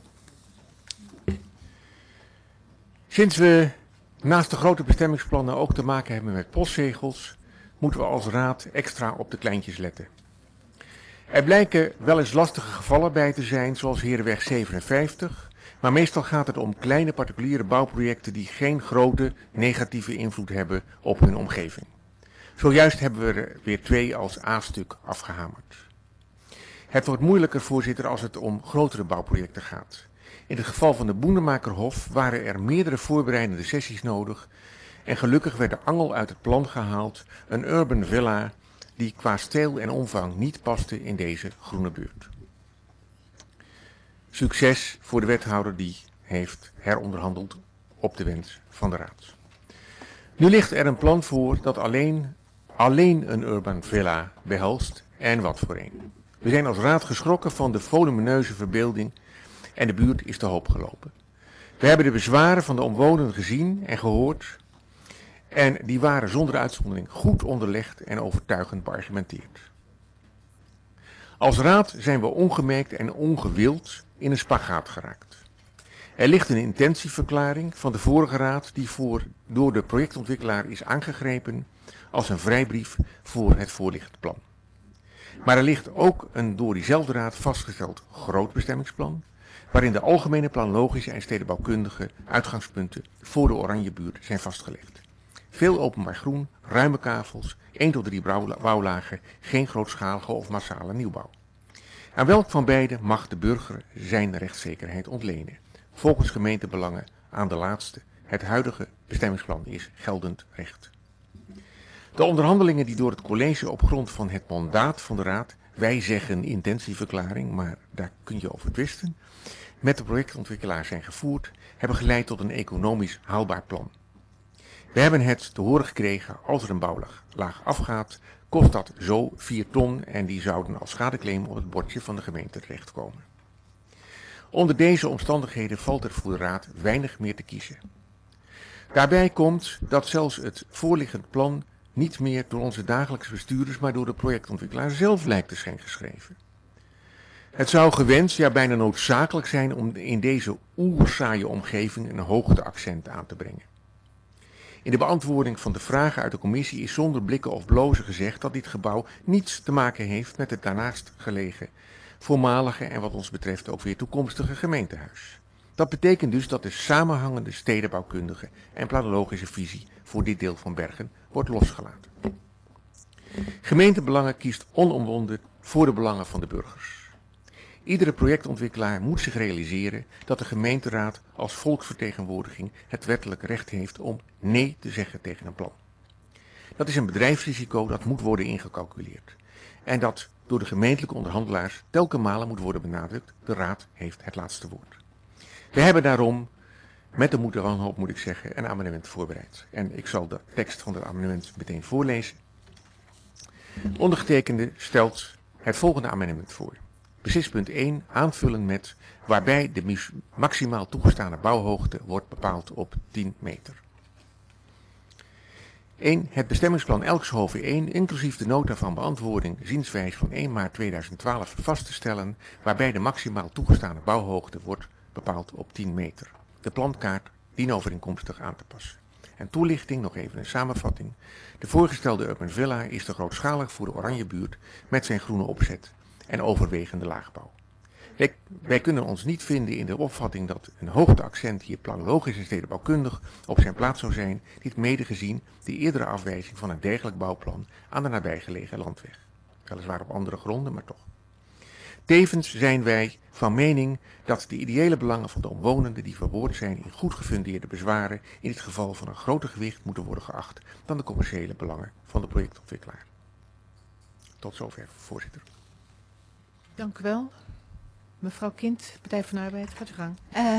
Sinds we naast de grote bestemmingsplannen ook te maken hebben met postzegels, moeten we als raad extra op de kleintjes letten. Er blijken wel eens lastige gevallen bij te zijn, zoals Herenweg 57, maar meestal gaat het om kleine particuliere bouwprojecten die geen grote negatieve invloed hebben op hun omgeving. Zojuist hebben we er weer 2 als A-stuk afgehamerd. Het wordt moeilijker, voorzitter, als het om grotere bouwprojecten gaat. In het geval van de Boendemakerhof waren er meerdere voorbereidende sessies nodig en gelukkig werd de angel uit het plan gehaald, een urban villa die qua stijl en omvang niet paste in deze groene buurt. Succes voor de wethouder die heeft heronderhandeld op de wens van de raad. Nu ligt er een plan voor dat alleen een urban villa behelst en wat voor een. We zijn als raad geschrokken van de volumineuze verbeelding en de buurt is te hoop gelopen. We hebben de bezwaren van de omwonenden gezien en gehoord en die waren zonder uitzondering goed onderlegd en overtuigend beargumenteerd. Als raad zijn we ongemerkt en ongewild in een spagaat geraakt. Er ligt een intentieverklaring van de vorige raad die door de projectontwikkelaar is aangegrepen als een vrijbrief voor het voorliggende plan. Maar er ligt ook een door diezelfde raad vastgesteld groot bestemmingsplan, waarin de algemene planologische en stedenbouwkundige uitgangspunten voor de Oranjebuurt zijn vastgelegd. Veel openbaar groen, ruime kavels, 1 tot 3 bouwlagen, geen grootschalige of massale nieuwbouw. Aan welk van beide mag de burger zijn rechtszekerheid ontlenen? Volgens gemeentebelangen aan de laatste. Het huidige bestemmingsplan is geldend recht. De onderhandelingen die door het college op grond van het mandaat van de raad, wij zeggen intentieverklaring, maar daar kun je over twisten, met de projectontwikkelaar zijn gevoerd, hebben geleid tot een economisch haalbaar plan. We hebben het te horen gekregen, als er een bouwlaag afgaat, kost dat zo 4 ton en die zouden als schadeclaim op het bordje van de gemeente terechtkomen. Onder deze omstandigheden valt er voor de raad weinig meer te kiezen. Daarbij komt dat zelfs het voorliggend plan niet meer door onze dagelijkse bestuurders, maar door de projectontwikkelaar zelf lijkt te zijn geschreven. Het zou gewenst, ja bijna noodzakelijk zijn om in deze oersaaie omgeving een hoogte accent aan te brengen. In de beantwoording van de vragen uit de commissie is zonder blikken of blozen gezegd dat dit gebouw niets te maken heeft met het daarnaast gelegen voormalige en wat ons betreft ook weer toekomstige gemeentehuis. Dat betekent dus dat de samenhangende stedenbouwkundige en planologische visie voor dit deel van Bergen wordt losgelaten. Gemeentebelangen kiest onomwonden voor de belangen van de burgers. Iedere projectontwikkelaar moet zich realiseren dat de gemeenteraad als volksvertegenwoordiging het wettelijk recht heeft om nee te zeggen tegen een plan. Dat is een bedrijfsrisico dat moet worden ingecalculeerd. En dat door de gemeentelijke onderhandelaars telkens malen moet worden benadrukt, de raad heeft het laatste woord. We hebben daarom met de moed er aan op, moet ik zeggen, een amendement voorbereid. En ik zal de tekst van het amendement meteen voorlezen. Ondergetekende stelt het volgende amendement voor. Beslispunt 1 aanvullen met waarbij de maximaal toegestane bouwhoogte wordt bepaald op 10 meter. 1. Het bestemmingsplan Elkshoven 1, inclusief de nota van beantwoording zienswijze van 1 maart 2012 vast te stellen, waarbij de maximaal toegestane bouwhoogte wordt bepaald op 10 meter. De plankaart dienovereenkomstig aan te passen. En toelichting, nog even een samenvatting. De voorgestelde urban villa is te grootschalig voor de Oranjebuurt met zijn groene opzet en overwegende laagbouw. Wij kunnen ons niet vinden in de opvatting dat een hoogteaccent hier planologisch en stedenbouwkundig op zijn plaats zou zijn, dit mede gezien de eerdere afwijzing van een dergelijk bouwplan aan de nabijgelegen landweg. Weliswaar op andere gronden, maar toch. Tevens zijn wij van mening dat de ideële belangen van de omwonenden die verwoord zijn in goed gefundeerde bezwaren in het geval van een groter gewicht moeten worden geacht dan de commerciële belangen van de projectontwikkelaar. Tot zover, voorzitter. Dank u wel. Mevrouw Kind, Partij van de Arbeid, gaat u gang.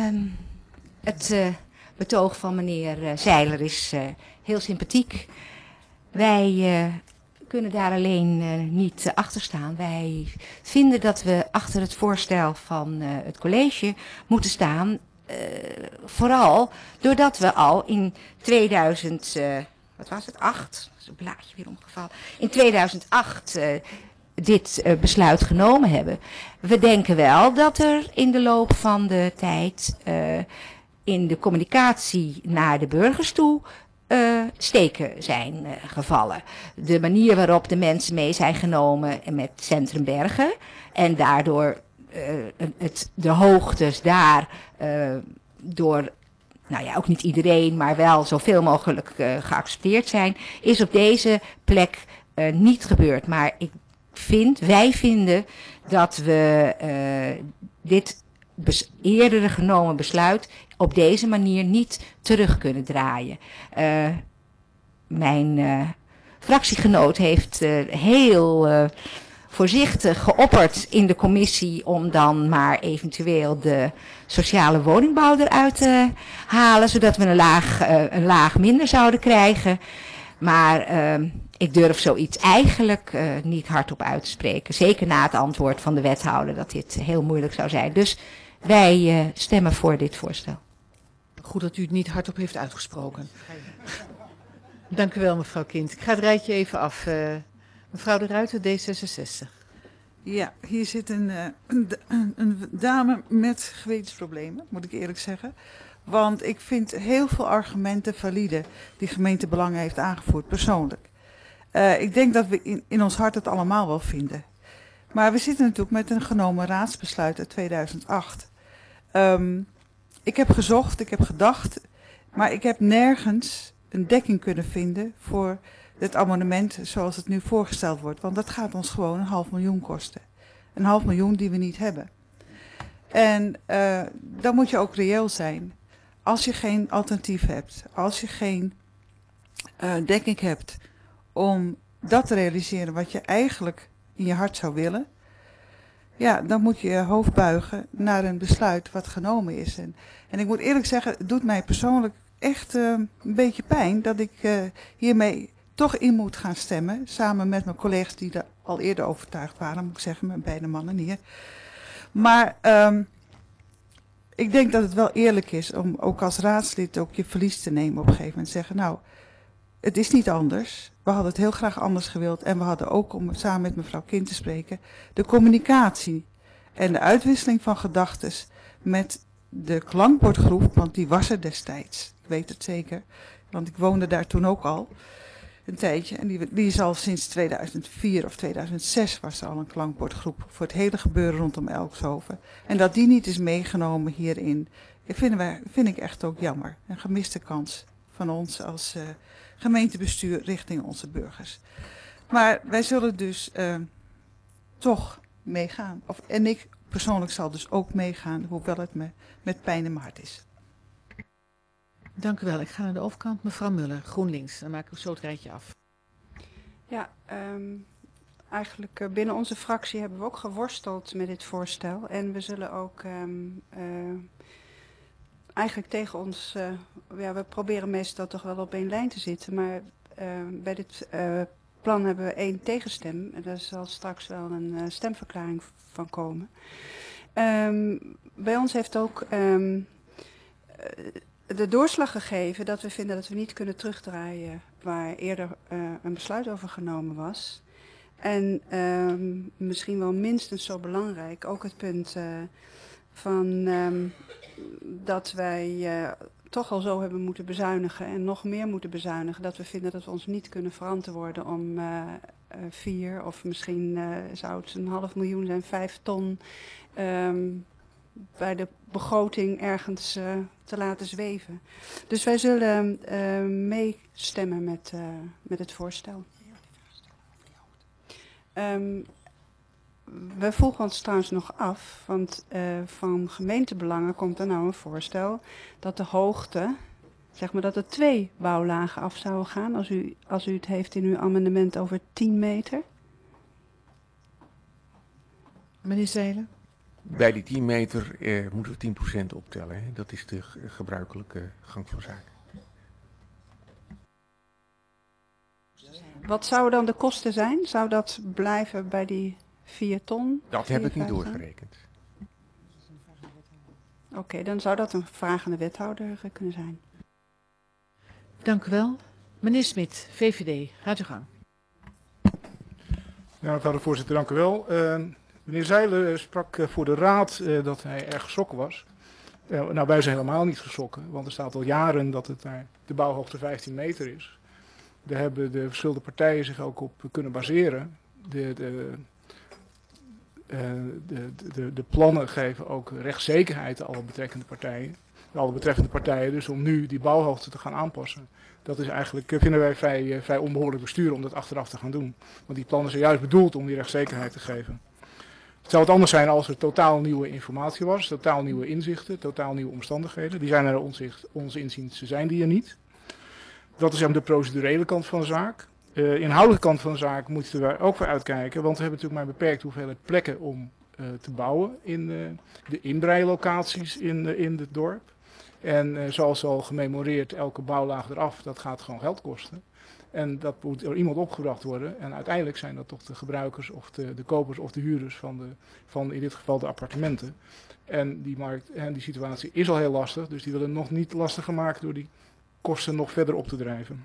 Het betoog van meneer Zeiler is heel sympathiek. Wij kunnen daar alleen niet achter staan. Wij vinden dat we achter het voorstel van het college moeten staan. Vooral doordat we al in 2008, dat is een blaadje weer omgevallen, in 2008 dit besluit genomen hebben. We denken wel dat er in de loop van de tijd in de communicatie naar de burgers toe steken zijn gevallen. De manier waarop de mensen mee zijn genomen met Centrum Bergen en daardoor de hoogtes daar door, nou ja, ook niet iedereen, maar wel zoveel mogelijk geaccepteerd zijn, is op deze plek niet gebeurd. Maar wij vinden dat we dit eerdere genomen besluit op deze manier niet terug kunnen draaien. Mijn fractiegenoot heeft heel voorzichtig geopperd in de commissie om dan maar eventueel de sociale woningbouw eruit te halen, zodat we een laag minder zouden krijgen. Maar ik durf zoiets eigenlijk niet hardop uit te spreken. Zeker na het antwoord van de wethouder dat dit heel moeilijk zou zijn. Dus wij stemmen voor dit voorstel. Goed dat u het niet hardop heeft uitgesproken. Dank u wel, mevrouw Kind. Ik ga het rijtje even af. Mevrouw de Ruiter, D66. Ja, hier zit een dame met gewetensproblemen, moet ik eerlijk zeggen. Want ik vind heel veel argumenten valide die gemeente Belangen heeft aangevoerd, persoonlijk. Ik denk dat we in ons hart het allemaal wel vinden. Maar we zitten natuurlijk met een genomen raadsbesluit uit 2008. Ik heb gezocht, ik heb gedacht, maar ik heb nergens een dekking kunnen vinden voor het amendement zoals het nu voorgesteld wordt. Want dat gaat ons gewoon 500.000 kosten. 500.000 die we niet hebben. En dan moet je ook reëel zijn. Als je geen alternatief hebt, als je geen dekking hebt om dat te realiseren wat je eigenlijk in je hart zou willen, ja, dan moet je je hoofd buigen naar een besluit wat genomen is. En ik moet eerlijk zeggen, het doet mij persoonlijk echt een beetje pijn dat ik hiermee toch in moet gaan stemmen, samen met mijn collega's die er al eerder overtuigd waren, moet ik zeggen, met beide mannen hier. Maar ik denk dat het wel eerlijk is om ook als raadslid ook je verlies te nemen op een gegeven moment. Zeggen, nou, het is niet anders. We hadden het heel graag anders gewild. En we hadden ook, om samen met mevrouw Kind te spreken, de communicatie en de uitwisseling van gedachten met de klankbordgroep, want die was er destijds. Ik weet het zeker, want ik woonde daar toen ook al een tijdje. En die is al sinds 2004 of 2006 was er al een klankbordgroep voor het hele gebeuren rondom Elkshoven. En dat die niet is meegenomen hierin, vind ik echt ook jammer. Een gemiste kans van ons als gemeentebestuur richting onze burgers. Maar wij zullen dus toch meegaan. En ik persoonlijk zal dus ook meegaan, hoewel het me met pijn in mijn hart is. Dank u wel. Ik ga naar de overkant. Mevrouw Muller, GroenLinks. Dan maken we zo het rijtje af. Ja, eigenlijk binnen onze fractie hebben we ook geworsteld met dit voorstel. En we zullen ook eigenlijk tegen ons... ja, we proberen meestal toch wel op één lijn te zitten. Maar bij dit plan hebben we 1 tegenstem. En daar zal straks wel een stemverklaring van komen. Bij ons heeft ook de doorslag gegeven dat we vinden dat we niet kunnen terugdraaien waar eerder een besluit over genomen was. En misschien wel minstens zo belangrijk, ook het punt van dat wij toch al zo hebben moeten bezuinigen en nog meer moeten bezuinigen, dat we vinden dat we ons niet kunnen verantwoorden om 4 of misschien zou het 500.000 zijn, 5 ton bij de begroting ergens te laten zweven. Dus wij zullen meestemmen met het voorstel. We vroegen ons trouwens nog af, want van gemeentebelangen komt er nou een voorstel dat de hoogte, zeg maar dat er 2 bouwlagen af zouden gaan, als u het heeft in uw amendement over 10 meter. Meneer Zeiler? Bij die 10 meter moeten we 10% optellen. Hè? Dat is de gebruikelijke gang van zaken. Wat zouden dan de kosten zijn? Zou dat blijven bij die 4 ton? Dat heb ik niet doorgerekend. Oké, dan zou dat een vraag aan de wethouder kunnen zijn. Dank u wel. Meneer Smit, VVD, gaat uw gang. Ja, mevrouw de voorzitter, dank u wel. Meneer Zeiler sprak voor de raad dat hij erg geschrokken was. Nou, wij zijn helemaal niet geschrokken, want er staat al jaren dat het naar de bouwhoogte 15 meter is. Daar hebben de verschillende partijen zich ook op kunnen baseren. De plannen geven ook rechtszekerheid aan alle betreffende partijen. Dus om nu die bouwhoogte te gaan aanpassen, dat is eigenlijk, vinden wij vrij onbehoorlijk bestuur om dat achteraf te gaan doen. Want die plannen zijn juist bedoeld om die rechtszekerheid te geven. Het zou het anders zijn als er totaal nieuwe informatie was, totaal nieuwe inzichten, totaal nieuwe omstandigheden. Die zijn er onze inziens zijn die er niet. Dat is de procedurele kant van de zaak. Inhoudelijke kant van de zaak moeten we ook voor uitkijken, want we hebben natuurlijk maar beperkt hoeveelheid plekken om te bouwen in de inbreilocaties in het dorp. En zoals al gememoreerd, elke bouwlaag eraf, dat gaat gewoon geld kosten. En dat moet door iemand opgebracht worden. En uiteindelijk zijn dat toch de gebruikers of de kopers of de huurders van in dit geval de appartementen. En die markt en die situatie is al heel lastig, dus die willen nog niet lastiger maken door die kosten nog verder op te drijven.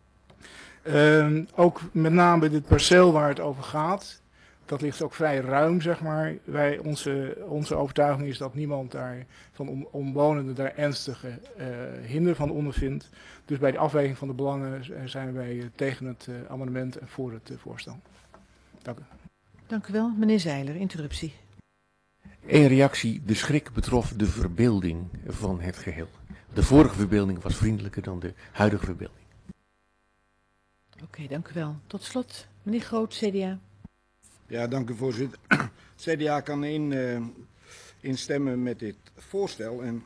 Ook met name dit perceel waar het over gaat, dat ligt ook vrij ruim, zeg maar. Onze overtuiging is dat niemand daar van omwonenden daar ernstige hinder van ondervindt. Dus bij de afweging van de belangen zijn wij tegen het amendement en voor het voorstel. Dank u. Dank u wel. Meneer Zeiler, interruptie. Eén reactie, de schrik betrof de verbeelding van het geheel. De vorige verbeelding was vriendelijker dan de huidige verbeelding. Oké, dank u wel. Tot slot, meneer Groot, CDA. Ja, dank u voorzitter. CDA kan instemmen met dit voorstel en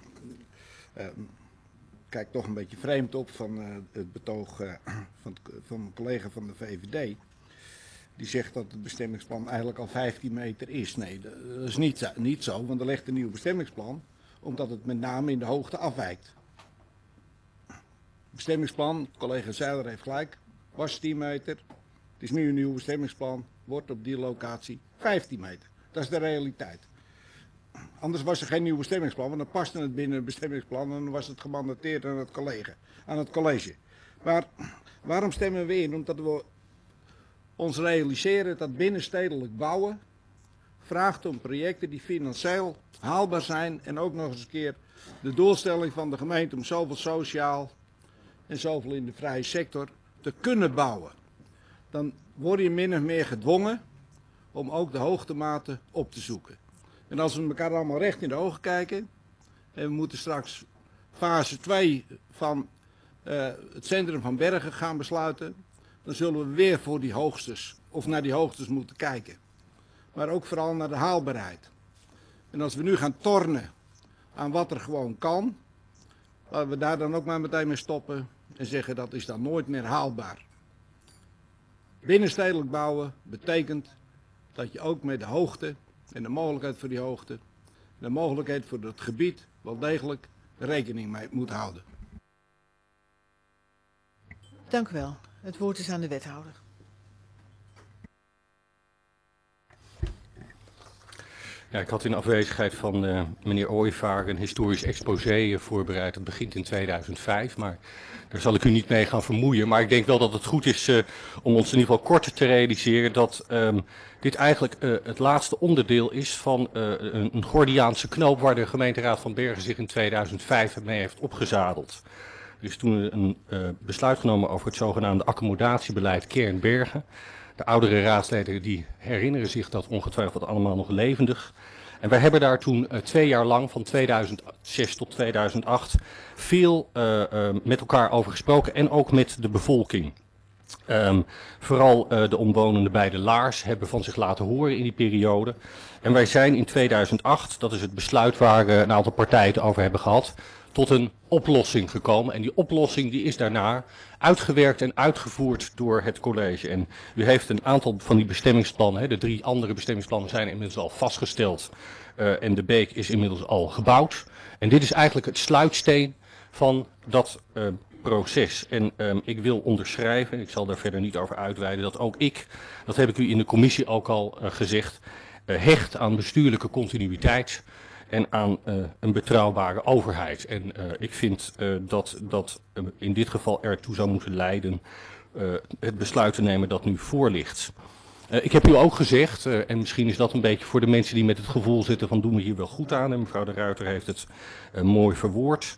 kijk toch een beetje vreemd op van het betoog van een collega van de VVD. Die zegt dat het bestemmingsplan eigenlijk al 15 meter is. Nee, dat is niet zo, want er ligt een nieuw bestemmingsplan, omdat het met name in de hoogte afwijkt. Bestemmingsplan, collega Zeiler heeft gelijk, was 10 meter. Het is nu een nieuw bestemmingsplan, wordt op die locatie 15 meter. Dat is de realiteit. Anders was er geen nieuw bestemmingsplan, want dan paste het binnen het bestemmingsplan en dan was het gemandateerd aan het college. Maar waarom stemmen we in? Omdat we ons realiseren dat binnenstedelijk bouwen vraagt om projecten die financieel haalbaar zijn en ook nog eens een keer de doelstelling van de gemeente om zoveel sociaal en zoveel in de vrije sector te kunnen bouwen. Dan word je min of meer gedwongen om ook de hoogtematen op te zoeken. En als we elkaar allemaal recht in de ogen kijken en we moeten straks fase 2 van het centrum van Bergen gaan besluiten, dan zullen we weer voor die hoogtes of naar die hoogtes moeten kijken. Maar ook vooral naar de haalbaarheid. En als we nu gaan tornen aan wat er gewoon kan, laten we daar dan ook maar meteen mee stoppen en zeggen dat is dan nooit meer haalbaar. Binnenstedelijk bouwen betekent dat je ook met de hoogte en de mogelijkheid voor die hoogte, de mogelijkheid voor het gebied wel degelijk rekening mee moet houden. Dank u wel. Het woord is aan de wethouder. Ja, ik had in afwezigheid van meneer Ooyevaar een historisch exposé voorbereid. Dat begint in 2005, maar daar zal ik u niet mee gaan vermoeien. Maar ik denk wel dat het goed is om ons in ieder geval kort te realiseren dat dit eigenlijk het laatste onderdeel is van een Gordiaanse knoop waar de gemeenteraad van Bergen zich in 2005 mee heeft opgezadeld. Er is toen een besluit genomen over het zogenaamde accommodatiebeleid Kern-Bergen. De oudere raadsleden die herinneren zich dat ongetwijfeld allemaal nog levendig. En wij hebben daar toen 2 jaar lang, van 2006 tot 2008, veel met elkaar over gesproken en ook met de bevolking. Vooral de omwonenden bij de Laars hebben van zich laten horen in die periode. En wij zijn in 2008, dat is het besluit waar een aantal partijen het over hebben gehad, tot een oplossing gekomen. En die oplossing die is daarna uitgewerkt en uitgevoerd door het college. En u heeft een aantal van die bestemmingsplannen, de 3 andere bestemmingsplannen zijn inmiddels al vastgesteld. En de beek is inmiddels al gebouwd. En dit is eigenlijk het sluitsteen van dat proces. En ik wil onderschrijven, ik zal daar verder niet over uitweiden, dat ook ik, dat heb ik u in de commissie ook al gezegd, hecht aan bestuurlijke continuïteit en aan een betrouwbare overheid. En ik vind dat in dit geval ertoe zou moeten leiden het besluit te nemen dat nu voor ligt. Ik heb u ook gezegd, en misschien is dat een beetje voor de mensen die met het gevoel zitten van doen we hier wel goed aan, en mevrouw de Ruiter heeft het mooi verwoord,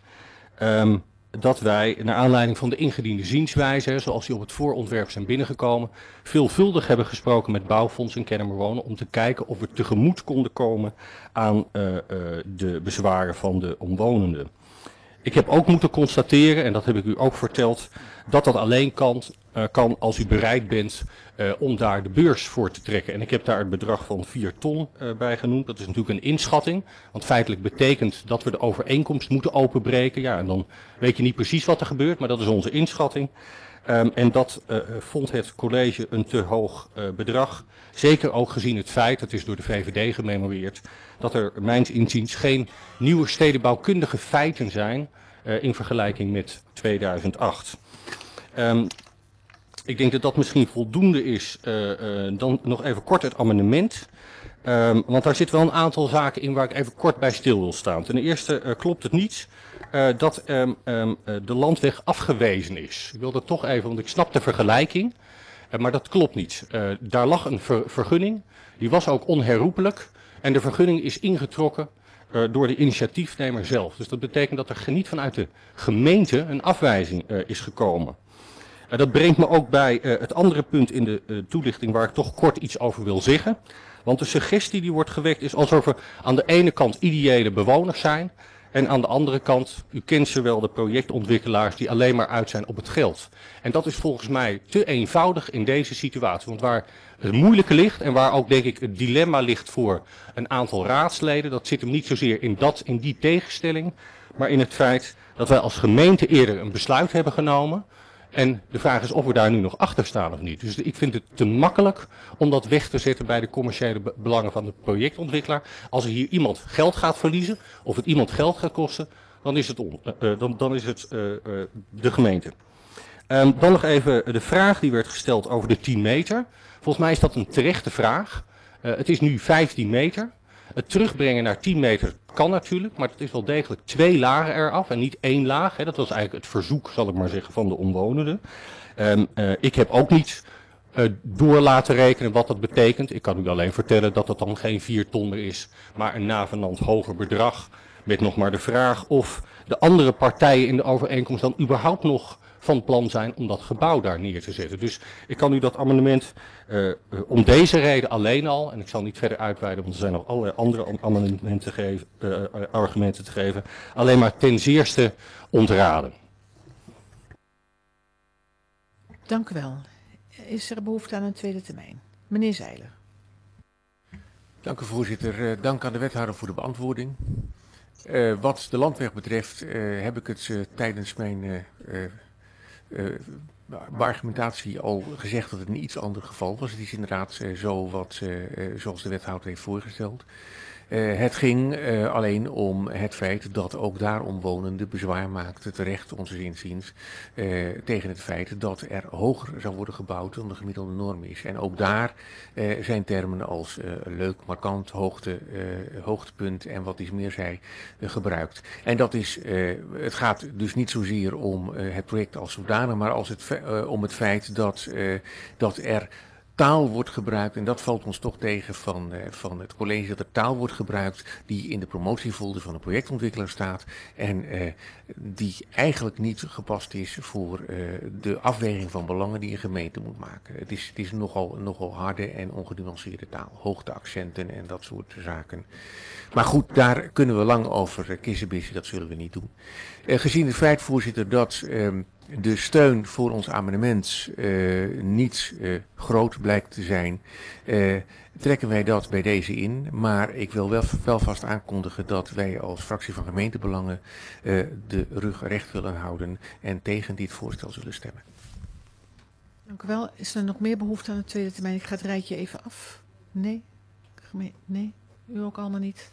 dat wij naar aanleiding van de ingediende zienswijze, zoals die op het voorontwerp zijn binnengekomen, veelvuldig hebben gesproken met Bouwfonds en Kennemerwonen om te kijken of we tegemoet konden komen aan de bezwaren van de omwonenden. Ik heb ook moeten constateren, en dat heb ik u ook verteld, dat dat alleen kan als u bereid bent om daar de beurs voor te trekken. En ik heb daar het bedrag van 4 ton bij genoemd. Dat is natuurlijk een inschatting, want feitelijk betekent dat we de overeenkomst moeten openbreken. Ja, en dan weet je niet precies wat er gebeurt, maar dat is onze inschatting. En dat vond het college een te hoog bedrag. Zeker ook gezien het feit, het is door de VVD gememoreerd, dat er mijns inziens geen nieuwe stedenbouwkundige feiten zijn in vergelijking met 2008. Ik denk dat dat misschien voldoende is. Dan nog even kort het amendement. Want daar zit wel een aantal zaken in waar ik even kort bij stil wil staan. Ten eerste klopt het niet dat de landweg afgewezen is. Ik wil dat toch even, want ik snap de vergelijking. Maar dat klopt niet. Daar lag een vergunning. Die was ook onherroepelijk. En de vergunning is ingetrokken door de initiatiefnemer zelf. Dus dat betekent dat er niet vanuit de gemeente een afwijzing is gekomen. Dat brengt me ook bij het andere punt in de toelichting waar ik toch kort iets over wil zeggen. Want de suggestie die wordt gewekt is alsof er aan de ene kant ideële bewoners zijn en aan de andere kant, u kent ze wel, de projectontwikkelaars die alleen maar uit zijn op het geld. En dat is volgens mij te eenvoudig in deze situatie. Want waar het moeilijke ligt en waar ook denk ik het dilemma ligt voor een aantal raadsleden, dat zit hem niet zozeer in die tegenstelling, maar in het feit dat wij als gemeente eerder een besluit hebben genomen. En de vraag is of we daar nu nog achter staan of niet. Dus ik vind het te makkelijk om dat weg te zetten bij de commerciële belangen van de projectontwikkelaar. Als er hier iemand geld gaat verliezen of het iemand geld gaat kosten, dan is het, de gemeente. Dan nog even de vraag die werd gesteld over de 10 meter. Volgens mij is dat een terechte vraag. Het is nu 15 meter. Het terugbrengen naar 10 meter kan natuurlijk, maar het is wel degelijk 2 lagen eraf en niet 1 laag. Hè. Dat was eigenlijk het verzoek, zal ik maar zeggen, van de omwonenden. Ik heb ook niet door laten rekenen wat dat betekent. Ik kan u alleen vertellen dat het dan geen 4 ton meer is, maar een navenant hoger bedrag. Met nog maar de vraag of de andere partijen in de overeenkomst dan überhaupt nog van plan zijn om dat gebouw daar neer te zetten. Dus ik kan u dat amendement om deze reden alleen al, en ik zal niet verder uitweiden, want er zijn nog allerlei andere amendementen argumenten te geven, alleen maar ten zeerste ontraden. Dank u wel. Is er behoefte aan een tweede termijn? Meneer Zeiler. Dank u voorzitter. Dank aan de wethouder voor de beantwoording. Wat de landweg betreft heb ik het tijdens mijn argumentatie al gezegd dat het een iets ander geval was. Het is inderdaad zoals de wethouder heeft voorgesteld. Het ging alleen om het feit dat ook daar omwonenden bezwaar maakten, terecht onze inziens, tegen het feit dat er hoger zou worden gebouwd dan de gemiddelde norm is. En ook daar zijn termen als leuk, markant, hoogtepunt en wat iets meer zij gebruikt. En dat is, het gaat dus niet zozeer om het project als zodanig, maar om het feit dat er taal wordt gebruikt, en dat valt ons toch tegen van het college, dat er taal wordt gebruikt die in de promotiefolder van de projectontwikkelaar staat en die eigenlijk niet gepast is voor de afweging van belangen die een gemeente moet maken. Het is nogal harde en ongenuanceerde taal, hoogteaccenten en dat soort zaken. Maar goed, daar kunnen we lang over kissenbissen, dat zullen we niet doen. Gezien het feit, voorzitter, dat de steun voor ons amendement niet groot blijkt te zijn, trekken wij dat bij deze in. Maar ik wil wel vast aankondigen dat wij als fractie van gemeentebelangen de rug recht willen houden en tegen dit voorstel zullen stemmen. Dank u wel. Is er nog meer behoefte aan de tweede termijn? Ik ga het rijtje even af. Nee? Nee? U ook allemaal niet?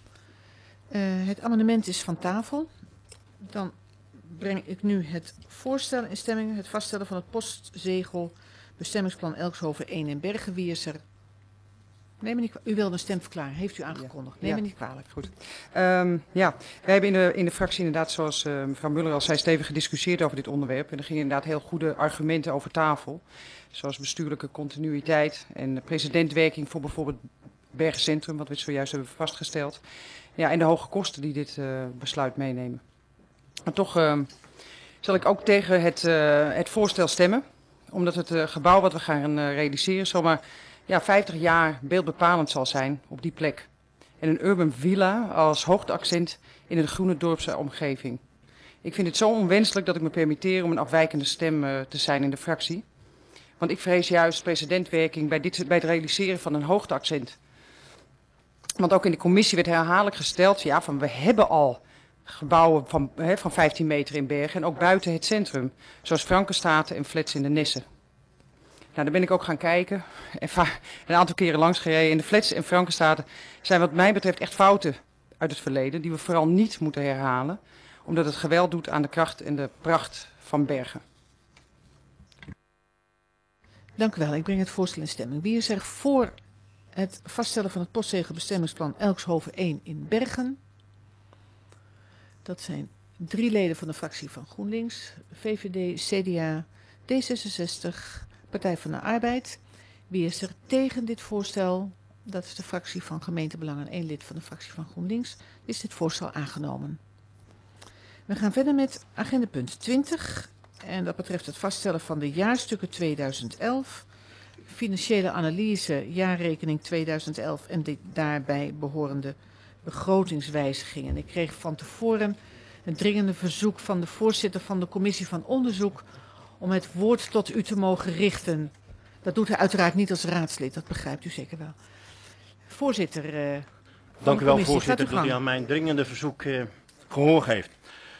Het amendement is van tafel. Dan breng ik nu het voorstel in stemming. Het vaststellen van het postzegel bestemmingsplan Elkshoven 1 in Bergen. Wie is er? Neem me niet kwalijk. U wilde een stemverklaring. Heeft u aangekondigd? Neem me niet kwalijk. Goed. Ja, wij hebben in de fractie inderdaad, zoals mevrouw Muller al zei, stevig gediscussieerd over dit onderwerp. En er gingen inderdaad heel goede argumenten over tafel. Zoals bestuurlijke continuïteit en precedentwerking voor bijvoorbeeld Bergen Centrum, wat we zojuist hebben vastgesteld. Ja, en de hoge kosten die dit besluit meenemen. Maar toch zal ik ook tegen het voorstel stemmen. Omdat het gebouw wat we gaan realiseren zomaar 50 jaar beeldbepalend zal zijn op die plek. En een urban villa als hoogteaccent in een groene dorpse omgeving. Ik vind het zo onwenselijk dat ik me permitteer om een afwijkende stem te zijn in de fractie. Want ik vrees juist precedentwerking bij het realiseren van een hoogteaccent. Want ook in de commissie werd herhaaldelijk gesteld, van we hebben al gebouwen van 15 meter in Bergen en ook buiten het centrum. Zoals Frankenstraten en flats in de Nessen. Nou, daar ben ik ook gaan kijken en een aantal keren langs gereden. In de flats en Frankenstraten zijn wat mij betreft echt fouten uit het verleden, die we vooral niet moeten herhalen. Omdat het geweld doet aan de kracht en de pracht van Bergen. Dank u wel. Ik breng het voorstel in stemming. Wie is er voor het vaststellen van het postzegel bestemmingsplan Elkshoven 1 in Bergen? Dat zijn 3 leden van de fractie van GroenLinks, VVD, CDA, D66, Partij van de Arbeid. Wie is er tegen dit voorstel? Dat is de fractie van Gemeentebelangen en 1 lid van de fractie van GroenLinks. Is dit voorstel aangenomen? We gaan verder met agendapunt 20. En dat betreft het vaststellen van de jaarstukken 2011. Financiële analyse, jaarrekening 2011 en de daarbij behorende begrotingswijzigingen. Ik kreeg van tevoren een dringende verzoek van de voorzitter van de commissie van onderzoek om het woord tot u te mogen richten. Dat doet hij uiteraard niet als raadslid, dat begrijpt u zeker wel. Voorzitter. Dank u wel, voorzitter, dat u aan mijn dringende verzoek gehoor geeft.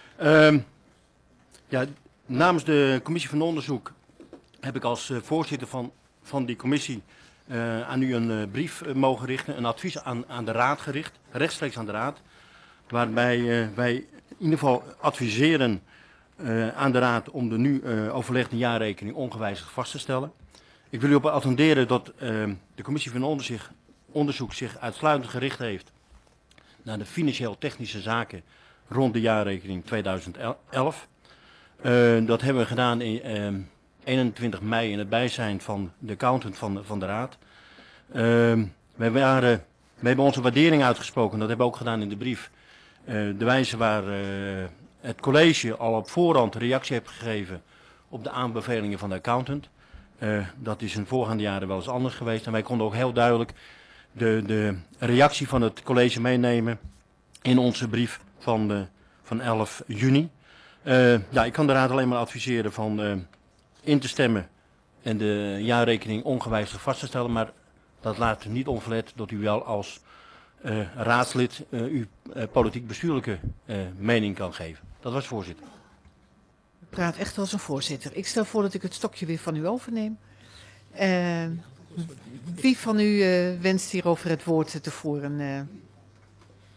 Namens de commissie van onderzoek heb ik als voorzitter van die commissie aan u een brief mogen richten, een advies aan de raad gericht, rechtstreeks aan de raad, waarbij wij in ieder geval adviseren aan de raad om de nu overlegde jaarrekening ongewijzigd vast te stellen. Ik wil u op attenderen dat de commissie van onderzoek zich uitsluitend gericht heeft naar de financieel-technische zaken rond de jaarrekening 2011. Dat hebben we gedaan in 21 mei in het bijzijn van de accountant van de raad. We hebben onze waardering uitgesproken, dat hebben we ook gedaan in de brief. De wijze waar het college al op voorhand reactie heeft gegeven op de aanbevelingen van de accountant. Dat is in voorgaande jaren wel eens anders geweest. En wij konden ook heel duidelijk de reactie van het college meenemen in onze brief van 11 juni. Ik kan de raad alleen maar adviseren van in te stemmen en de jaarrekening ongewijzigd vast te stellen. Maar dat laat niet onverlet dat u wel als raadslid uw politiek-bestuurlijke mening kan geven. Dat was voorzitter. U praat echt als een voorzitter. Ik stel voor dat ik het stokje weer van u overneem. Wie van u wenst hierover het woord te voeren?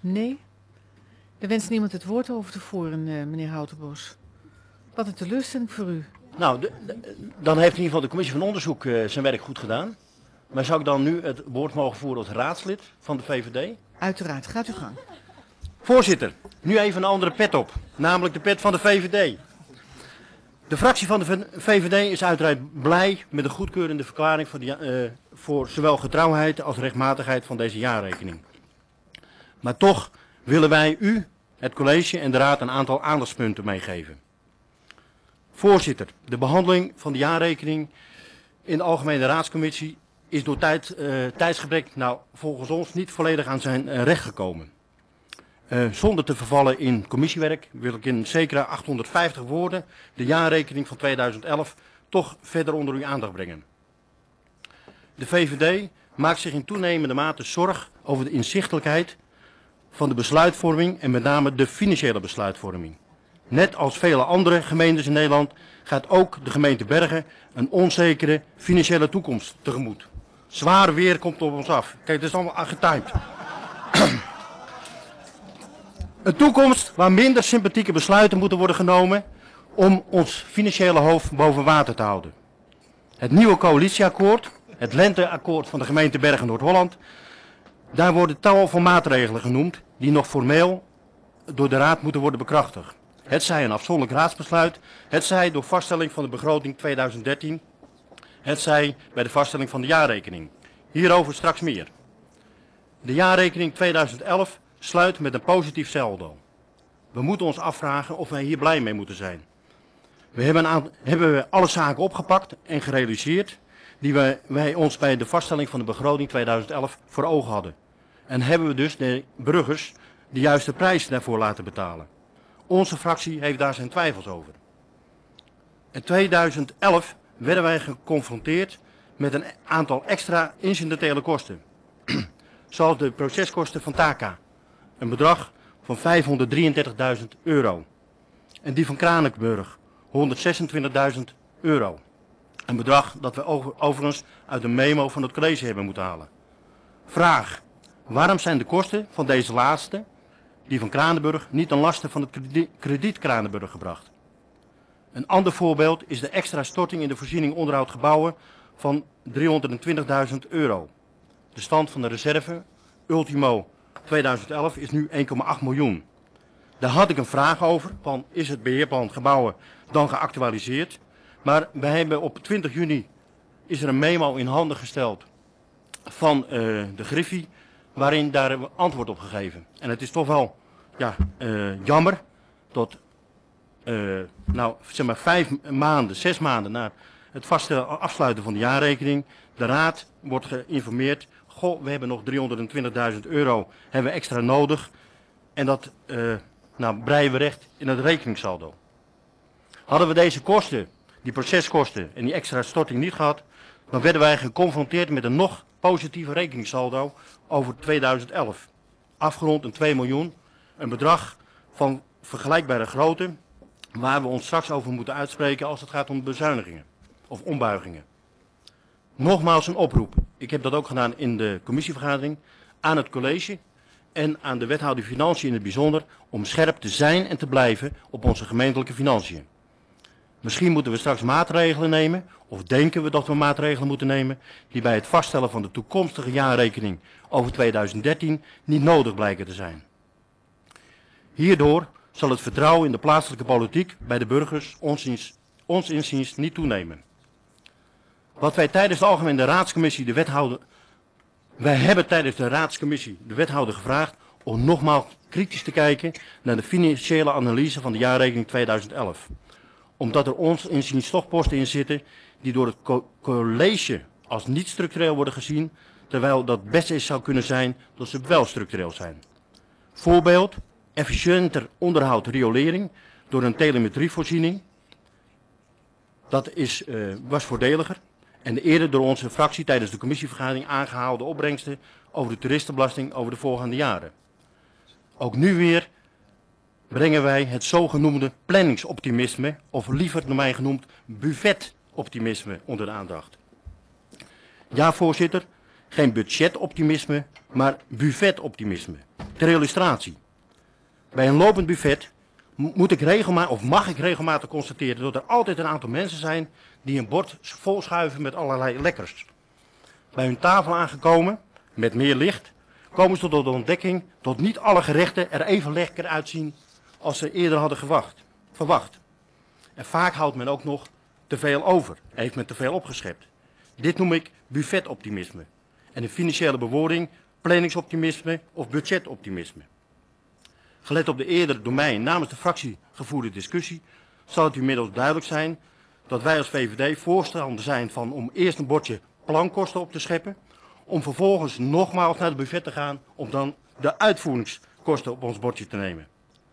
Nee. Er wenst niemand het woord over te voeren, meneer Houtenbos. Wat een teleurstelling voor u. Nou, dan heeft in ieder geval de commissie van onderzoek zijn werk goed gedaan. Maar zou ik dan nu het woord mogen voeren als raadslid van de VVD? Uiteraard, gaat u gang. Voorzitter, nu even een andere pet op, namelijk de pet van de VVD. De fractie van de VVD is uiteraard blij met de goedkeurende verklaring voor zowel getrouwheid als rechtmatigheid van deze jaarrekening. Maar toch willen wij u, het college en de raad een aantal aandachtspunten meegeven. Voorzitter, de behandeling van de jaarrekening in de Algemene Raadscommissie is door tijdsgebrek volgens ons niet volledig aan zijn recht gekomen. Zonder te vervallen in commissiewerk wil ik in zekere 850 woorden de jaarrekening van 2011 toch verder onder uw aandacht brengen. De VVD maakt zich in toenemende mate zorg over de inzichtelijkheid van de besluitvorming en met name de financiële besluitvorming. Net als vele andere gemeentes in Nederland gaat ook de gemeente Bergen een onzekere financiële toekomst tegemoet. Zwaar weer komt op ons af. Kijk, het is allemaal getimed. Een toekomst waar minder sympathieke besluiten moeten worden genomen om ons financiële hoofd boven water te houden. Het nieuwe coalitieakkoord, het lenteakkoord van de gemeente Bergen Noord-Holland, daar worden tal van maatregelen genoemd die nog formeel door de raad moeten worden bekrachtigd. Het zij een afzonderlijk raadsbesluit, het zij door vaststelling van de begroting 2013, het zij bij de vaststelling van de jaarrekening. Hierover straks meer. De jaarrekening 2011 sluit met een positief saldo. We moeten ons afvragen of wij hier blij mee moeten zijn. We hebben alle zaken opgepakt en gerealiseerd die wij ons bij de vaststelling van de begroting 2011 voor ogen hadden. En hebben we dus de burgers de juiste prijs daarvoor laten betalen. Onze fractie heeft daar zijn twijfels over. In 2011 werden wij geconfronteerd met een aantal extra incidentele kosten. Zoals de proceskosten van TACA. Een bedrag van €533.000. En die van Kranenburg, €126.000. Een bedrag dat we overigens uit een memo van het college hebben moeten halen. Vraag: waarom zijn de kosten van deze laatste, die van Kranenburg, niet ten laste van het krediet Kranenburg gebracht? Een ander voorbeeld is de extra storting in de voorziening onderhoud gebouwen van €320.000. De stand van de reserve, ultimo 2011, is nu 1,8 miljoen. Daar had ik een vraag over, van is het beheerplan gebouwen dan geactualiseerd? Maar we hebben op 20 juni is er een memo in handen gesteld van de Griffie, waarin daar een antwoord op gegeven. En het is toch wel jammer dat 6 maanden na het afsluiten van de jaarrekening de raad wordt geïnformeerd: goh, we hebben nog €320.000 hebben we extra nodig. En dat breien we recht in het rekeningssaldo. Hadden we deze kosten, die proceskosten en die extra storting niet gehad, dan werden wij geconfronteerd met een nog positieve rekeningssaldo over 2011. Afgerond een 2 miljoen, een bedrag van vergelijkbare grootte, waar we ons straks over moeten uitspreken als het gaat om bezuinigingen of ombuigingen. Nogmaals een oproep, ik heb dat ook gedaan in de commissievergadering, aan het college en aan de wethouder Financiën in het bijzonder, om scherp te zijn en te blijven op onze gemeentelijke financiën. Misschien moeten we straks maatregelen nemen, of denken we dat we maatregelen moeten nemen, die bij het vaststellen van de toekomstige jaarrekening over 2013 niet nodig blijken te zijn. Hierdoor zal het vertrouwen in de plaatselijke politiek bij de burgers ons inziens niet toenemen. Wat wij tijdens de Algemene Raadscommissie wij hebben tijdens de Raadscommissie de wethouder gevraagd om nogmaals kritisch te kijken naar de financiële analyse van de jaarrekening 2011. Omdat er ons inziens toch posten in zitten die door het college als niet structureel worden gezien, terwijl dat best eens zou kunnen zijn dat ze wel structureel zijn. Voorbeeld: efficiënter onderhoud riolering door een telemetrievoorziening. Dat was voordeliger. En de eerder door onze fractie tijdens de commissievergadering aangehaalde opbrengsten over de toeristenbelasting over de volgende jaren. Ook nu weer brengen wij het zogenoemde planningsoptimisme, of liever door mij genoemd buffetoptimisme, onder de aandacht. Ja, voorzitter, geen budgetoptimisme, maar buffetoptimisme. Ter illustratie. Bij een lopend buffet mag ik regelmatig constateren dat er altijd een aantal mensen zijn die een bord vol schuiven met allerlei lekkers. Bij hun tafel aangekomen, met meer licht, komen ze tot de ontdekking dat niet alle gerechten er even lekker uitzien als ze eerder hadden verwacht. En vaak houdt men ook nog te veel over, heeft men te veel opgeschept. Dit noem ik buffetoptimisme. En in financiële bewoording planningsoptimisme of budgetoptimisme. Gelet op de eerder door mij namens de fractie gevoerde discussie, zal het u inmiddels duidelijk zijn dat wij als VVD voorstander zijn van om eerst een bordje plankosten op te scheppen, om vervolgens nogmaals naar het buffet te gaan om dan de uitvoeringskosten op ons bordje te nemen.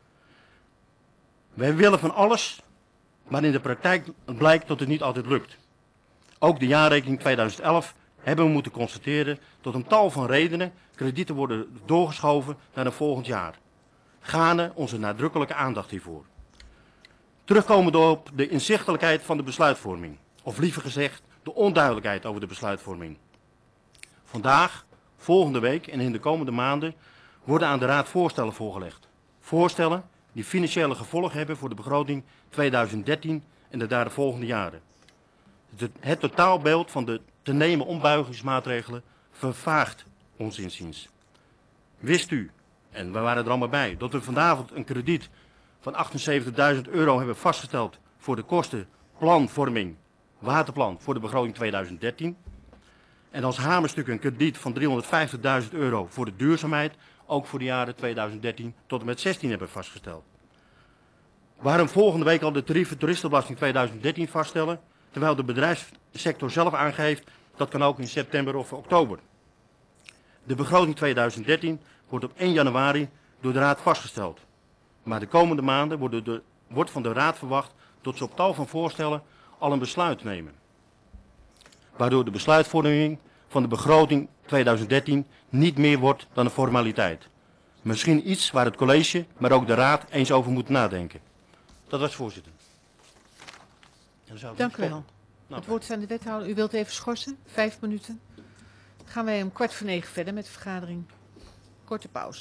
Wij willen van alles, maar in de praktijk blijkt dat het niet altijd lukt. Ook de jaarrekening 2011 hebben we moeten constateren dat een tal van redenen kredieten worden doorgeschoven naar een volgend jaar. Gaande onze nadrukkelijke aandacht hiervoor. Terugkomend op de inzichtelijkheid van de besluitvorming, of liever gezegd de onduidelijkheid over de besluitvorming. Vandaag, volgende week en in de komende maanden worden aan de Raad voorstellen voorgelegd. Voorstellen die financiële gevolgen hebben voor de begroting 2013 en de daaropvolgende jaren. Het totaalbeeld van de te nemen ombuigingsmaatregelen vervaagt ons inziens. Wist u, en we waren er allemaal bij, dat we vanavond een krediet van €78.000 hebben vastgesteld voor de kosten planvorming, waterplan voor de begroting 2013. En als hamerstuk een krediet van €350.000 voor de duurzaamheid, ook voor de jaren 2013 tot en met 16 hebben vastgesteld. Waarom volgende week al de tarieven toeristenbelasting 2013 vaststellen, terwijl de bedrijfssector zelf aangeeft dat kan ook in september of oktober. De begroting 2013 wordt op 1 januari door de Raad vastgesteld. Maar de komende maanden wordt van de Raad verwacht dat ze op tal van voorstellen al een besluit nemen. Waardoor de besluitvorming van de begroting 2013 niet meer wordt dan een formaliteit. Misschien iets waar het college, maar ook de Raad eens over moet nadenken. Dat was voorzitter. Dank u wel. Het woord is aan de wethouder. U wilt even schorsen? 5 minuten. Dan gaan wij om 8:45 verder met de vergadering. Korte pauze.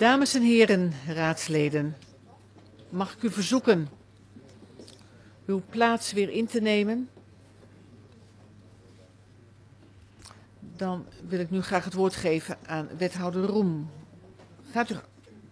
Dames en heren raadsleden, mag ik u verzoeken uw plaats weer in te nemen? Dan wil ik nu graag het woord geven aan wethouder Roem. Gaat u.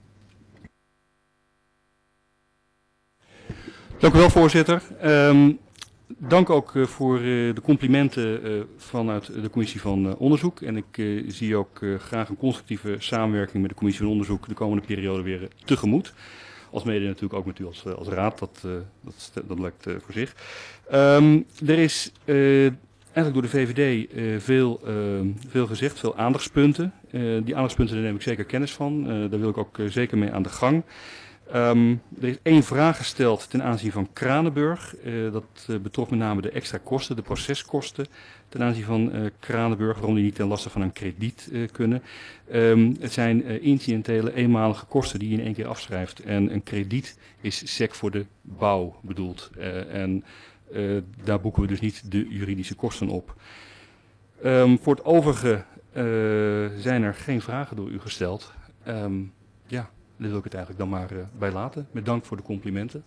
Dank u wel, voorzitter. Dank ook voor de complimenten vanuit de commissie van onderzoek. En ik zie ook graag een constructieve samenwerking met de commissie van onderzoek de komende periode weer tegemoet. Als mede natuurlijk ook met u als raad, dat lijkt voor zich. Er is eigenlijk door de VVD veel gezegd, veel aandachtspunten. Die aandachtspunten daar neem ik zeker kennis van. Daar wil ik ook zeker mee aan de gang. Er is 1 vraag gesteld ten aanzien van Kranenburg. Dat betrof met name de extra kosten, de proceskosten ten aanzien van Kranenburg, waarom die niet ten laste van een krediet kunnen. Het zijn incidentele eenmalige kosten die je in 1 keer afschrijft. En een krediet is sec voor de bouw bedoeld. Daar boeken we dus niet de juridische kosten op. Voor het overige zijn er geen vragen door u gesteld. Ja. Daar wil ik het eigenlijk dan maar bij laten. Met dank voor de complimenten.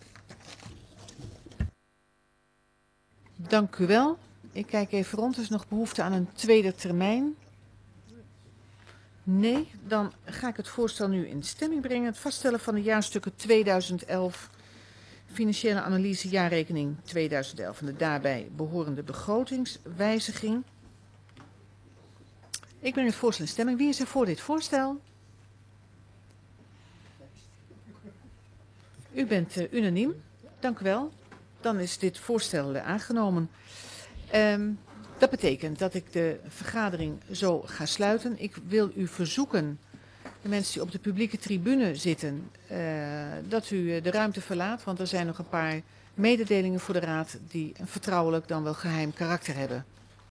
Dank u wel. Ik kijk even rond. Er is nog behoefte aan een tweede termijn. Nee, dan ga ik het voorstel nu in stemming brengen. Het vaststellen van de jaarstukken 2011, financiële analyse jaarrekening 2011 en de daarbij behorende begrotingswijziging. Ik breng het voorstel in stemming. Wie is er voor dit voorstel? U bent unaniem. Dank u wel. Dan is dit voorstel aangenomen. Dat betekent dat ik de vergadering zo ga sluiten. Ik wil u verzoeken, de mensen die op de publieke tribune zitten, dat u de ruimte verlaat. Want er zijn nog een paar mededelingen voor de raad die een vertrouwelijk dan wel geheim karakter hebben.